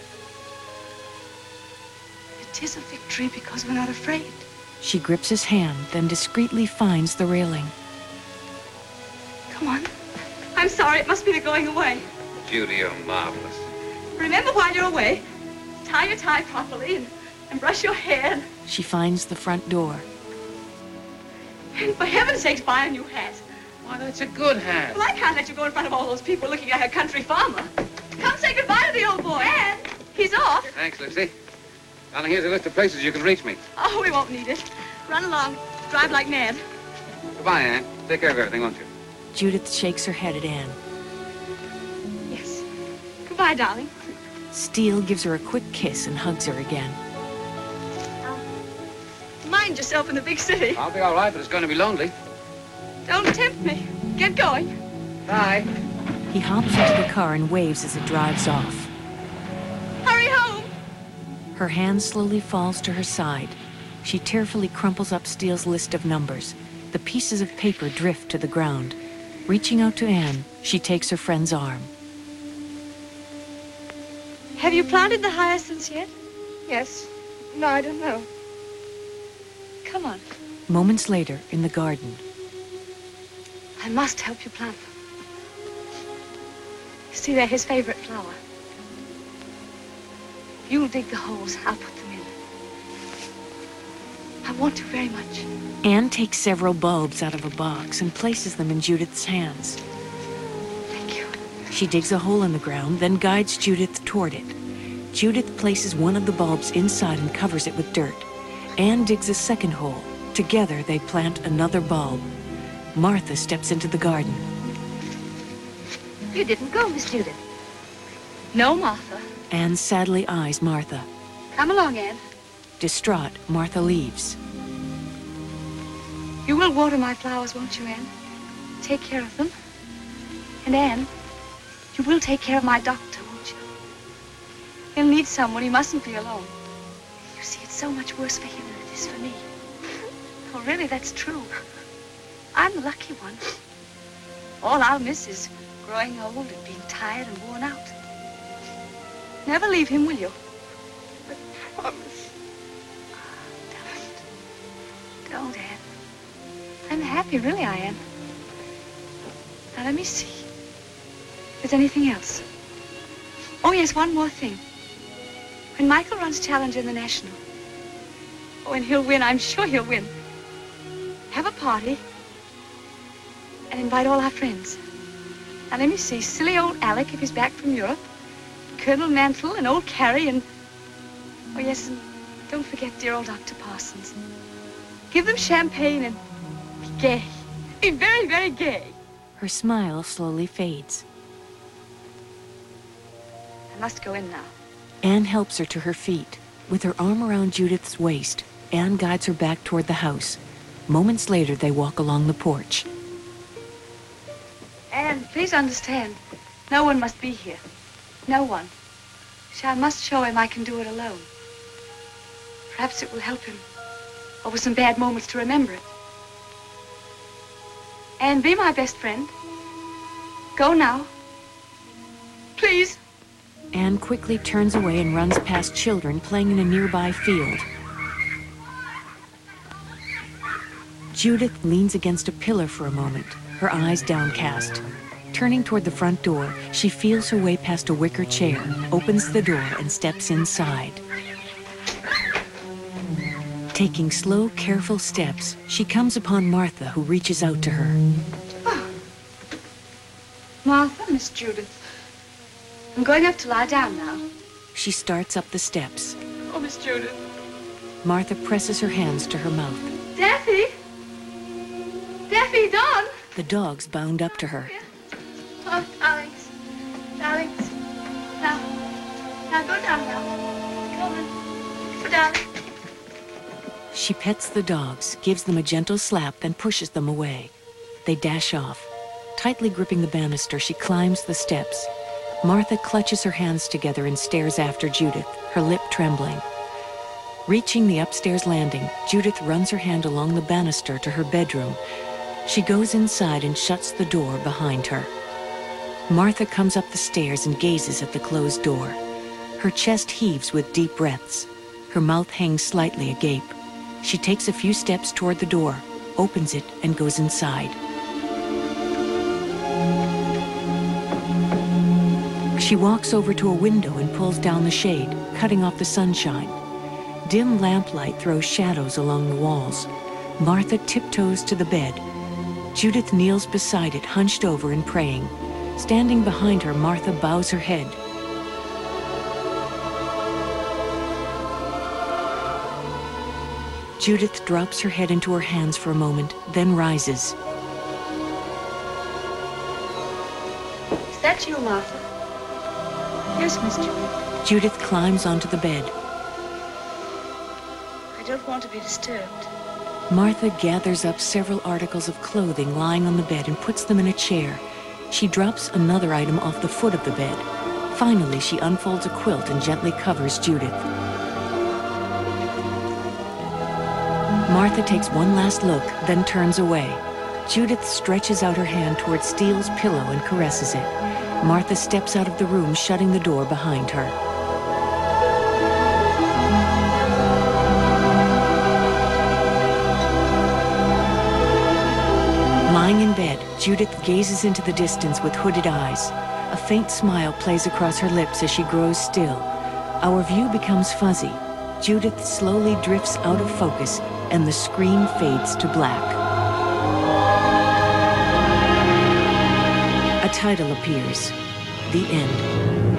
It is a victory because we're not afraid. She grips his hand, then discreetly finds the railing. Come on. I'm sorry, it must be the going away. Judy, you're marvelous. Remember while you're away, tie your tie properly and, and brush your hair. She finds the front door. And for heaven's sakes, buy a new hat. Why, that's a good hat. Well, I can't let you go in front of all those people looking like a country farmer. Come say goodbye to the old boy. And he's off. Thanks, Lucy. Darling, here's a list of places you can reach me. Oh, we won't need it. Run along. Drive like mad. Goodbye, Anne. Take care of everything, won't you? Judith shakes her head at Anne. Yes. Goodbye, darling. Steele gives her a quick kiss and hugs her again. Mind yourself in the big city. I'll be all right, but it's going to be lonely. Don't tempt me. Get going. Bye. He hops into the car and waves as it drives off. Hurry home. Her hand slowly falls to her side. She tearfully crumples up Steele's list of numbers. The pieces of paper drift to the ground. Reaching out to Anne, she takes her friend's arm. Have you planted the hyacinths yet? Yes. No, I don't know. Come on. Moments later, in the garden. I must help you plant them. You see, they're his favorite flower. You'll dig the holes, I'll put them in. I want to very much. Anne takes several bulbs out of a box and places them in Judith's hands. Thank you. She digs a hole in the ground, then guides Judith toward it. Judith places one of the bulbs inside and covers it with dirt. Anne digs a second hole. Together, they plant another bulb. Martha steps into the garden. You didn't go, Miss Judith. No, Martha. Anne sadly eyes Martha. Come along, Anne. Distraught, Martha leaves. You will water my flowers, won't you, Anne? Take care of them. And Anne, you will take care of my doctor, won't you? He'll need someone. He mustn't be alone. You see, it's so much worse for him than it is for me. Oh, really, that's true. I'm the lucky one. All I'll miss is growing old and being tired and worn out. Never leave him, will you? But promise. Don't. Don't, Anne. I'm happy, really I am. Now, let me see. If there's anything else. Oh, yes, one more thing. When Michael runs challenger in the National, oh, and he'll win, I'm sure he'll win. Have a party and invite all our friends. Now, let me see. Silly old Alec, if he's back from Europe. Colonel Mantle and old Carrie and... Oh, yes, and don't forget dear old Doctor Parsons. Give them champagne and be gay. Be very, very gay. Her smile slowly fades. I must go in now. Anne helps her to her feet. With her arm around Judith's waist, Anne guides her back toward the house. Moments later, they walk along the porch. Anne, please understand. No one must be here. No one. See, I must show him I can do it alone. Perhaps it will help him over some bad moments to remember it. Anne, be my best friend. Go now. Please. Anne quickly turns away and runs past children playing in a nearby field. Judith leans against a pillar for a moment, her eyes downcast. Turning toward the front door, she feels her way past a wicker chair, opens the door, and steps inside. Taking slow, careful steps, she comes upon Martha, who reaches out to her. Oh. Martha, Miss Judith. I'm going up to lie down now. She starts up the steps. Oh, Miss Judith. Martha presses her hands to her mouth. Daffy! Daffy, Don! The dog's bound up to her. Oh, darlings. Darlings. Now. Now, go down now. Come on. Go down. She pets the dogs, gives them a gentle slap, then pushes them away. They dash off. Tightly gripping the banister, she climbs the steps. Martha clutches her hands together and stares after Judith, her lip trembling. Reaching the upstairs landing, Judith runs her hand along the banister to her bedroom. She goes inside and shuts the door behind her. Martha comes up the stairs and gazes at the closed door. Her chest heaves with deep breaths. Her mouth hangs slightly agape. She takes a few steps toward the door, opens it, and goes inside. She walks over to a window and pulls down the shade, cutting off the sunshine. Dim lamplight throws shadows along the walls. Martha tiptoes to the bed. Judith kneels beside it, hunched over and praying. Standing behind her, Martha bows her head. Judith drops her head into her hands for a moment, then rises. Is that you, Martha? Yes, Miss Judith. Judith climbs onto the bed. I don't want to be disturbed. Martha gathers up several articles of clothing lying on the bed and puts them in a chair. She drops another item off the foot of the bed. Finally, she unfolds a quilt and gently covers Judith. Martha takes one last look, then turns away. Judith stretches out her hand toward Steele's pillow and caresses it. Martha steps out of the room, shutting the door behind her. Lying in bed, Judith gazes into the distance with hooded eyes. A faint smile plays across her lips as she grows still. Our view becomes fuzzy. Judith slowly drifts out of focus, and the screen fades to black. A title appears. The end.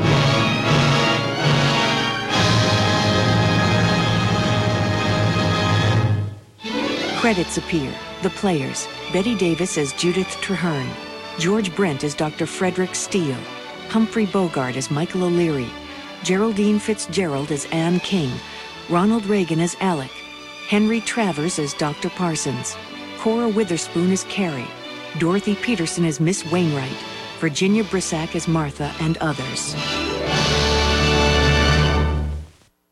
Credits appear. The players: Betty Davis as Judith Traherne, George Brent as Doctor Frederick Steele, Humphrey Bogart as Michael O'Leary, Geraldine Fitzgerald as Anne King, Ronald Reagan as Alec, Henry Travers as Doctor Parsons, Cora Witherspoon as Carrie, Dorothy Peterson as Miss Wainwright, Virginia Brissac as Martha, and others.